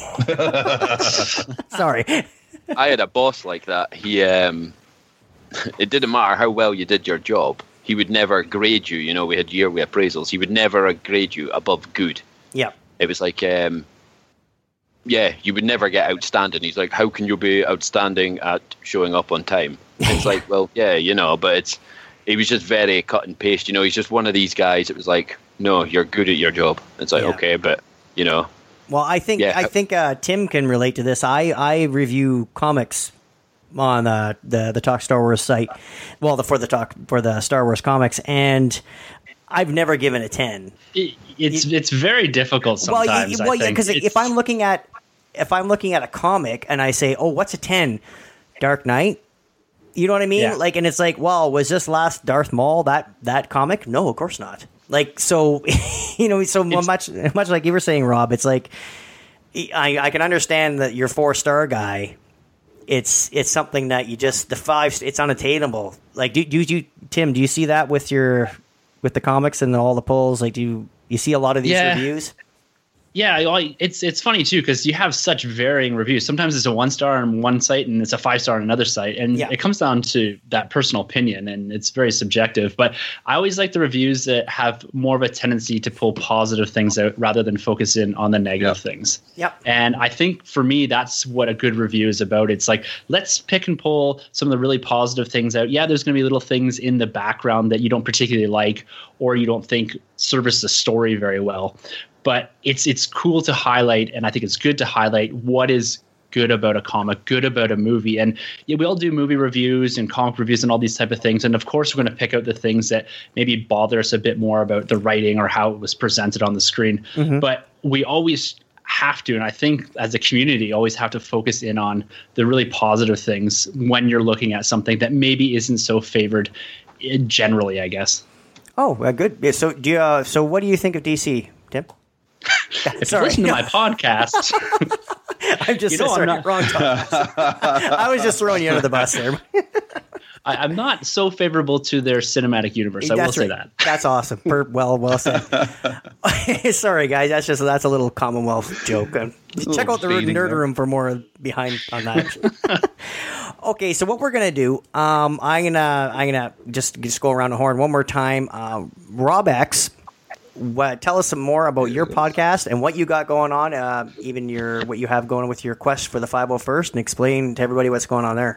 Sorry. I had a boss like that. He um, it didn't matter how well you did your job. He would never grade you. You know, we had yearly appraisals. He would never grade you above good. Yeah. It was like, um, yeah, you would never get outstanding. He's like, how can you be outstanding at showing up on time? It's like, well, yeah, you know, but it's, he was just very cut and paste. You know, he's just one of these guys. It was like, no, you're good at your job. It's like, Yeah. okay, but, you know. Well, I think Yeah. I think uh, Tim can relate to this. I, I review comics on uh, the the Talk Star Wars site. Well, the for the talk for the Star Wars comics, and I've never given a ten. It, it's it's very difficult sometimes. well, you, well, I yeah, think. because if It's- I'm looking at if I'm looking at a comic and I say, "Oh, what's a ten?" Dark Knight. You know what I mean? Yeah. Like, and it's like, well, was this last Darth Maul that that comic? No, of course not. Like, so you know, so It's- much much like you were saying, Rob. It's like I I can understand that you're four star guy. It's it's something that you just the five. It's unattainable. Like, do, do you Tim? Do you see that with your with the comics and all the polls? Like, do you you see a lot of these Yeah. reviews? Yeah, I- it's it's funny too because you have such varying reviews. Sometimes it's a one star on one site and it's a five star on another site, and Yeah. it comes down to that personal opinion, and it's very subjective. But I always like the reviews that have more of a tendency to pull positive things out rather than focus in on the negative Yeah. things. Yep. And I think for me, that's what a good review is about. It's like, let's pick and pull some of the really positive things out. Yeah, there's going to be little things in the background that you don't particularly like or you don't think service the story very well. But it's it's cool to highlight, and I think it's good to highlight what is good about a comic, good about a movie. And yeah, we all do movie reviews and comic reviews and all these type of things. And of course, we're going to pick out the things that maybe bother us a bit more about the writing or how it was presented on the screen. But we always have to, and I think as a community, always have to focus in on the really positive things when you're looking at something that maybe isn't so favored eh, generally, I guess. Oh, uh, good. Yeah, so do you, uh, so what do you think of D C, Tim? If Sorry. you listen to my podcast, I'm just You know, I'm sorry, not- wrong time. I was just throwing you under the bus there. I, I'm not so favorable to their cinematic universe. I That's will say right. that. That's awesome. Per- well, well said. Sorry, guys. That's just that's a little Commonwealth joke. Um, check out the shading Nerd there. Room for more behind on that. Okay, so what we're gonna do? Um, I'm gonna I'm gonna just just go around the horn one more time. Uh, Rob X. What, tell us some more about your podcast and what you got going on, uh, even your what you have going with your quest for the five oh first, and explain to everybody what's going on there.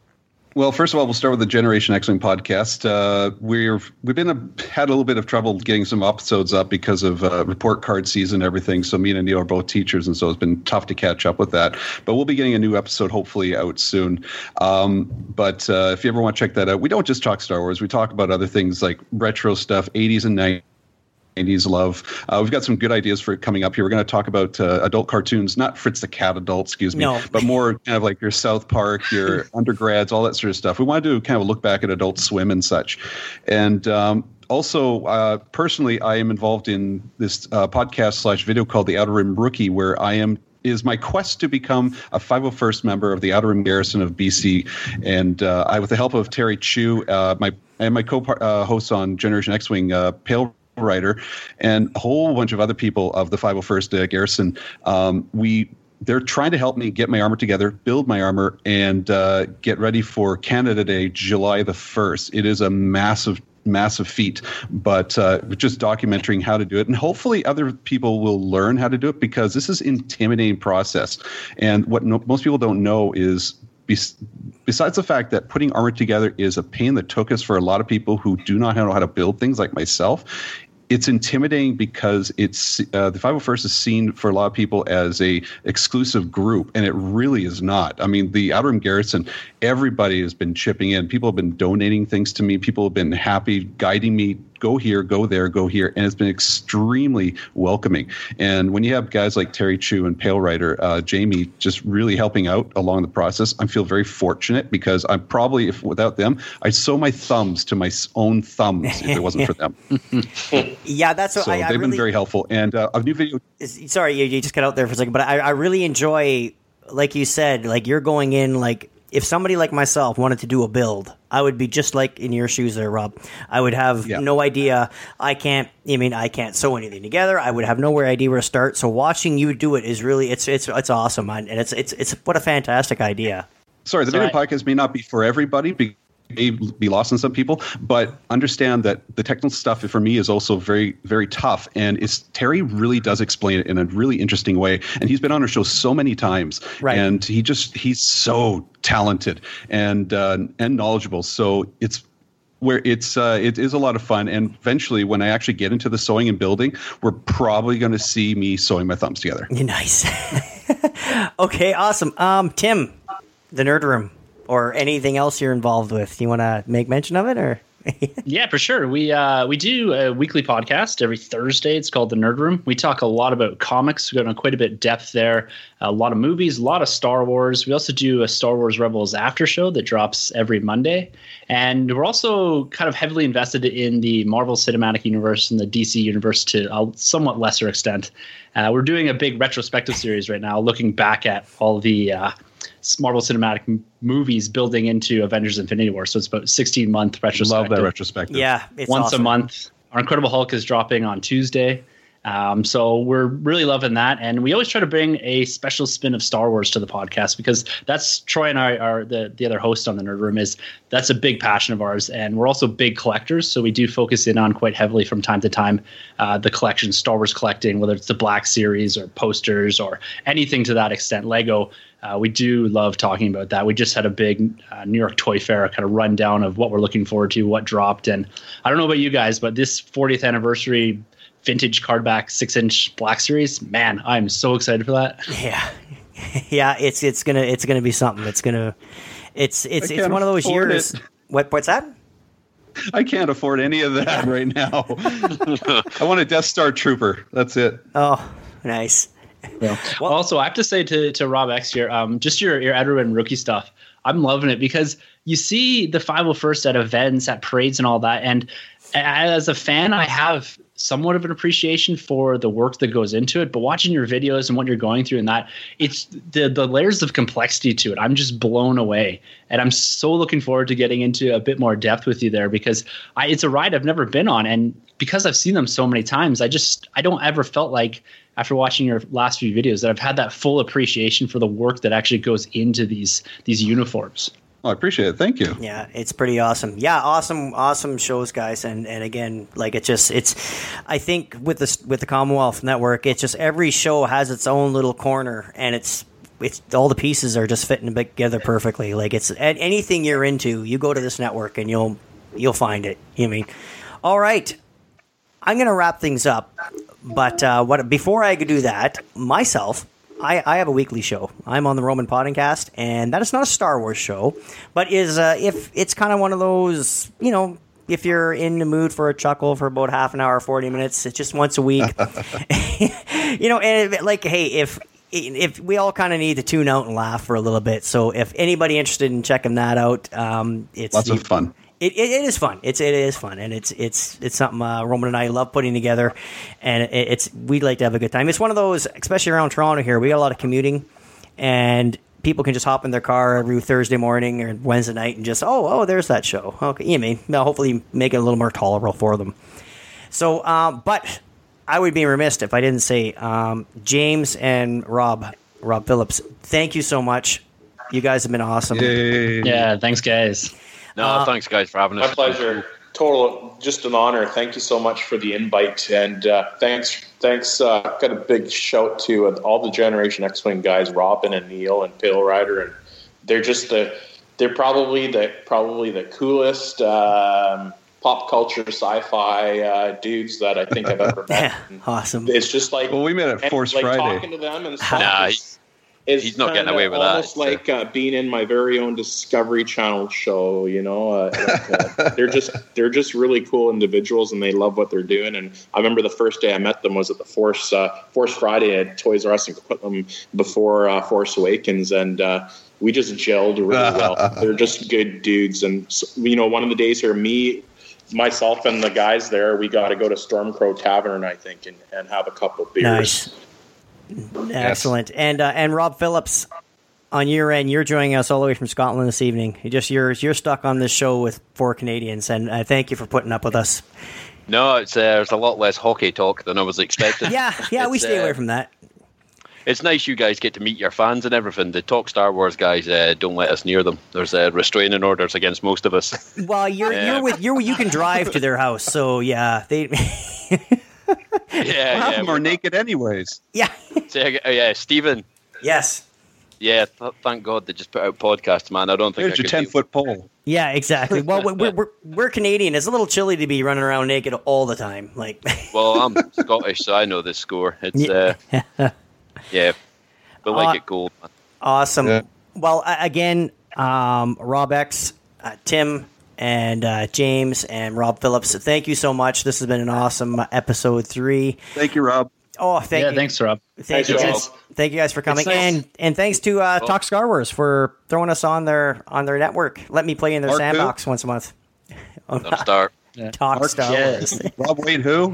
Well, first of all, we'll start with the Generation X-Wing podcast. Uh, we're we've been a, had a little bit of trouble getting some episodes up because of uh, report card season and everything. So me and Neil are both teachers, and so it's been tough to catch up with that. But we'll be getting a new episode hopefully out soon. Um, but uh, if you ever want to check that out, we don't just talk Star Wars. We talk about other things like retro stuff, eighties and nineties. nineties love. Uh, we've got some good ideas for it coming up here. We're going to talk about uh, adult cartoons, not Fritz the Cat adult, excuse me, No. but more kind of like your South Park, your undergrads, all that sort of stuff. We want to do kind of a look back at Adult Swim and such. And um, also, uh, personally, I am involved in this uh, podcast slash video called The Outer Rim Rookie, where I am is my quest to become a five oh first member of the Outer Rim Garrison of B C. And uh, I, with the help of Terry Chu, uh, my and my co-hosts on Generation X-Wing, uh, Pale Writer, and a whole bunch of other people of the five oh first uh, Garrison, um, we they're trying to help me get my armor together, build my armor, and uh, get ready for Canada Day, July the first. It is a massive massive feat, but uh, just documenting how to do it, and hopefully other people will learn how to do it, because this is an intimidating process. And what no, most people don't know is, besides the fact that putting armor together is a pain in the tuchus for a lot of people who do not know how to build things like myself, it's intimidating because it's uh, the five oh first is seen for a lot of people as a exclusive group, and it really is not. I mean, the Outer Rim Garrison, everybody has been chipping in. People have been donating things to me. People have been happy guiding me. Go here, go there, go here. And it's been extremely welcoming. And when you have guys like Terry Chu and Pale Rider, uh, Jamie, just really helping out along the process, I feel very fortunate, because I'm probably, if without them, I'd sew my thumbs to my own thumbs if it wasn't for them. Yeah, that's what So I, I they've really, been very helpful. And uh, a new video. is- sorry, you, you just cut out there for a second, but I, I really enjoy, like you said, like you're going in, like if somebody like myself wanted to do a build, I would be just like in your shoes there, Rob. I would have Yeah. no idea. I can't, I mean, I can't sew anything together. I would have nowhere idea where to start. So watching you do it is really, it's, it's, it's awesome. And it's, it's, it's what a fantastic idea. Sorry, the So video I- podcast may not be for everybody, be, may be lost on some people, but understand that the technical stuff for me is also very, very tough. And it's Terry really does explain it in a really interesting way. And he's been on our show so many times, Right. and he just he's so talented and uh, and knowledgeable. So it's where it's uh, it is a lot of fun. And eventually, when I actually get into the sewing and building, we're probably going to see me sewing my thumbs together. Nice. Okay, awesome. Um, Tim, the Nerd Room, or anything else you're involved with. You want to make mention of it, or? Yeah, for sure. We uh, we do a weekly podcast every Thursday. It's called The Nerd Room. We talk a lot about comics. We go into quite a bit of depth there. A lot of movies, a lot of Star Wars. We also do a Star Wars Rebels after show that drops every Monday. And we're also kind of heavily invested in the Marvel Cinematic Universe and the D C Universe to a somewhat lesser extent. Uh, we're doing a big retrospective series right now, looking back at all the uh, Marvel Cinematic m- movies building into Avengers Infinity War. So it's about sixteen month retrospective. Love that retrospective. Yeah, it's Once awesome. a month. Our Incredible Hulk is dropping on Tuesday. Um, so we're really loving that. And we always try to bring a special spin of Star Wars to the podcast, because that's Troy and I are the, the other host on the Nerd Room. Is that's a big passion of ours. And we're also big collectors. So we do focus in on quite heavily from time to time uh, the collection, Star Wars collecting, whether it's the Black Series or posters or anything to that extent, Lego. Uh, we do love talking about that. We just had a big uh, New York Toy Fair kind of rundown of what we're looking forward to, what dropped. And I don't know about you guys, but this fortieth anniversary vintage cardback six inch Black Series, man, I'm so excited for that. Yeah, yeah. It's it's gonna it's gonna be something. It's gonna it's it's I it's can't one of those afford years. it. What what's that? I can't afford any of that right now. I want a Death Star Trooper. That's it. Oh, nice. Well, also, I have to say to to Rob X here, um, just your your Outer Rim rookie stuff, I'm loving it, because you see the five oh first at events, at parades, and all that. And as a fan, I have somewhat of an appreciation for the work that goes into it, but watching your videos and what you're going through and that, it's the the layers of complexity to it. I'm just blown away, and I'm so looking forward to getting into a bit more depth with you there, because I, it's a ride I've never been on, and because I've seen them so many times, I just I don't ever felt like after watching your last few videos that I've had that full appreciation for the work that actually goes into these these uniforms. Oh, I appreciate it. Thank you. Yeah, it's pretty awesome. Yeah, awesome, awesome shows, guys. And and again, like it just it's, I think with this with the Commonwealth Network, it's just every show has its own little corner, and it's it's all the pieces are just fitting together perfectly. Like it's anything you're into, you go to this network and you'll you'll find it. You know what I mean? All right, I'm gonna wrap things up, but uh, what before I could do that myself. I, I have a weekly show. I'm on the Roman Podcast, and that is not a Star Wars show, but is uh, if it's kind of one of those, you know, if you're in the mood for a chuckle for about half an hour, forty minutes, it's just once a week. You know, and it, like, hey, if if we all kind of need to tune out and laugh for a little bit, so if anybody interested in checking that out, um, it's lots of fun. It, it, it is fun. It's it is fun, and it's it's it's something uh, Roman and I love putting together, and it, it's we like to have a good time. It's one of those, especially around Toronto here, we got a lot of commuting, and people can just hop in their car every Thursday morning or Wednesday night and just oh oh there's that show. Okay, you know, I mean, now hopefully make it a little more tolerable for them. So, um, but I would be remiss if I didn't say um, James and Rob Rob Phillips. Thank you so much. You guys have been awesome. Yay. Yeah, thanks, guys. No, Uh, thanks, guys, for having us. My pleasure. Total, just an honor. Thank you so much for the invite, and uh, thanks. Thanks. Uh, got a big shout to uh, all the Generation X-Wing guys, Robin and Neil and Pale Rider, and they're just the. They're probably the probably the coolest um, pop culture sci-fi uh, dudes that I think I've ever met. Yeah, awesome. It's just like Well, we met at and, Force like, Friday. talking to them and stuff. Nah, is- It's He's not getting kinda away with that. almost like uh, being in my very own Discovery Channel show. You know, uh, like, uh, they're just they're just really cool individuals, and they love what they're doing. And I remember the first day I met them was at the Force uh, Force Friday at Toys R Us in Coquitlam before uh, Force Awakens, and uh, we just gelled really well. They're just good dudes, and you know, one of the days here, me. Myself and the guys there, we got to go to Stormcrow Tavern, I think, and, and have a couple beers. Nice. Excellent. And uh, and Rob Phillips, on your end, you're joining us all the way from Scotland this evening. You just you're you're stuck on this show with four Canadians, and I thank you for putting up with us. No, it's uh, there's a lot less hockey talk than I was expecting. Yeah, yeah, we It's, stay uh, away from that. It's nice you guys get to meet your fans and everything. The Talk Star Wars guys uh, don't let us near them. There's uh, restraining orders against most of us. Well, you're Yeah. you're with you're you can drive to their house, so yeah, they. yeah, Half of yeah. them are naked anyways. Yeah. Say, uh, yeah, Stephen. Yes. Yeah, th- thank God they just put out podcasts, man. I don't think Here's I your could ten do- foot pole. Yeah, exactly. Well, we're, we're we're Canadian. It's a little chilly to be running around naked all the time. Like. Well, I'm Scottish, so I know this score. It's uh, yeah, but like Uh, it gold. Man. Awesome. Yeah. Well, uh, again, um, Rob X, uh, Tim, and uh, James, and Rob Phillips, thank you so much. This has been an awesome uh, episode three. Thank you, Rob. Oh, thank yeah, you. thanks, Rob. Thank Thanks, you, Rob. guys. Thank you guys for coming, It's nice. and and thanks to uh, Talk Star Wars for throwing us on their on their network. Let me play in their Mark who? sandbox once a month. I'm start. Talk Mark, Star yes. Wars. Rob Wade, who?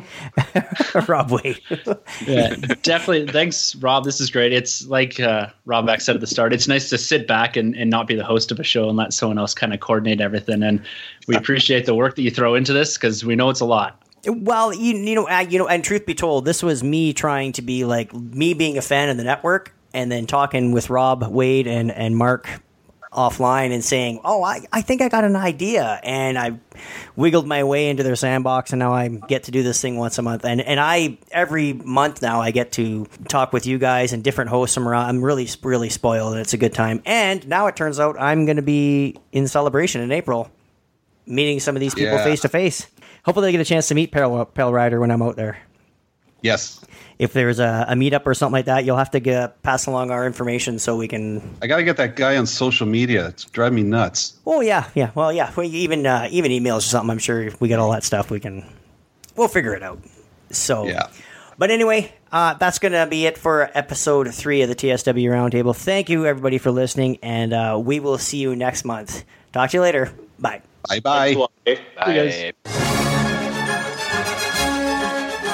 Rob Wade. Yeah, definitely. Thanks, Rob. This is great. It's like uh, Rob Beck said at the start. It's nice to sit back and, and not be the host of a show and let someone else kind of coordinate everything. And we appreciate the work that you throw into this because we know it's a lot. Well, you you know, uh, you know, and truth be told, this was me trying to be like me being a fan of the network, and then talking with Rob Wade and and Mark offline and saying, "Oh, I, I think I got an idea," and I wiggled my way into their sandbox, and now I get to do this thing once a month. And and I every month now I get to talk with you guys and different hosts from around. I'm really really spoiled, and it's a good time. And now it turns out I'm going to be in Celebration in April, meeting some of these people Yeah. face to face. Hopefully, I get a chance to meet Pale, Pale Rider when I'm out there. Yes. If there's a, a meetup or something like that, you'll have to get, pass along our information so we can. I got to get that guy on social media. It's driving me nuts. Oh yeah, yeah. Well, yeah. Well, even uh, even emails or something. I'm sure if we get all that stuff, we can. We'll figure it out. So. Yeah. But anyway, uh, that's going to be it for episode three of the T S W Roundtable. Thank you, everybody, for listening, and uh, we will see you next month. Talk to you later. Bye. Bye bye. Thanks a lot, eh? you guys. Bye.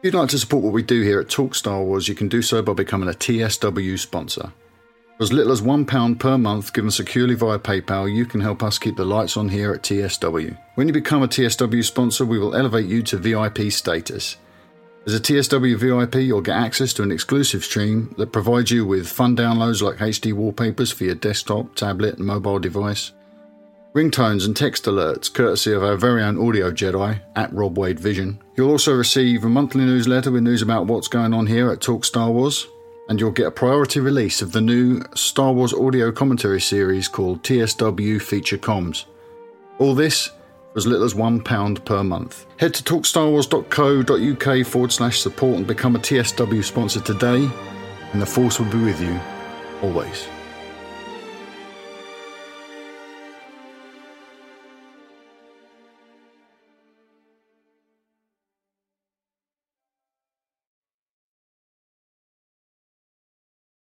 If you'd like to support what we do here at Talk Star Wars, you can do so by becoming a T S W sponsor. For as little as one pound per month given securely via PayPal, you can help us keep the lights on here at T S W. When you become a T S W sponsor, we will elevate you to V I P status. As a T S W V I P, you'll get access to an exclusive stream that provides you with fun downloads like H D wallpapers for your desktop, tablet and mobile device, ringtones and text alerts courtesy of our very own audio Jedi at Rob Wade Vision. You'll also receive a monthly newsletter with news about what's going on here at Talk Star Wars, and you'll get a priority release of the new Star Wars audio commentary series called T S W Feature Comms. All this for as little as one pound per month. Head to talkstarwars.co.uk forward slash support and become a T S W sponsor today, and the Force will be with you always.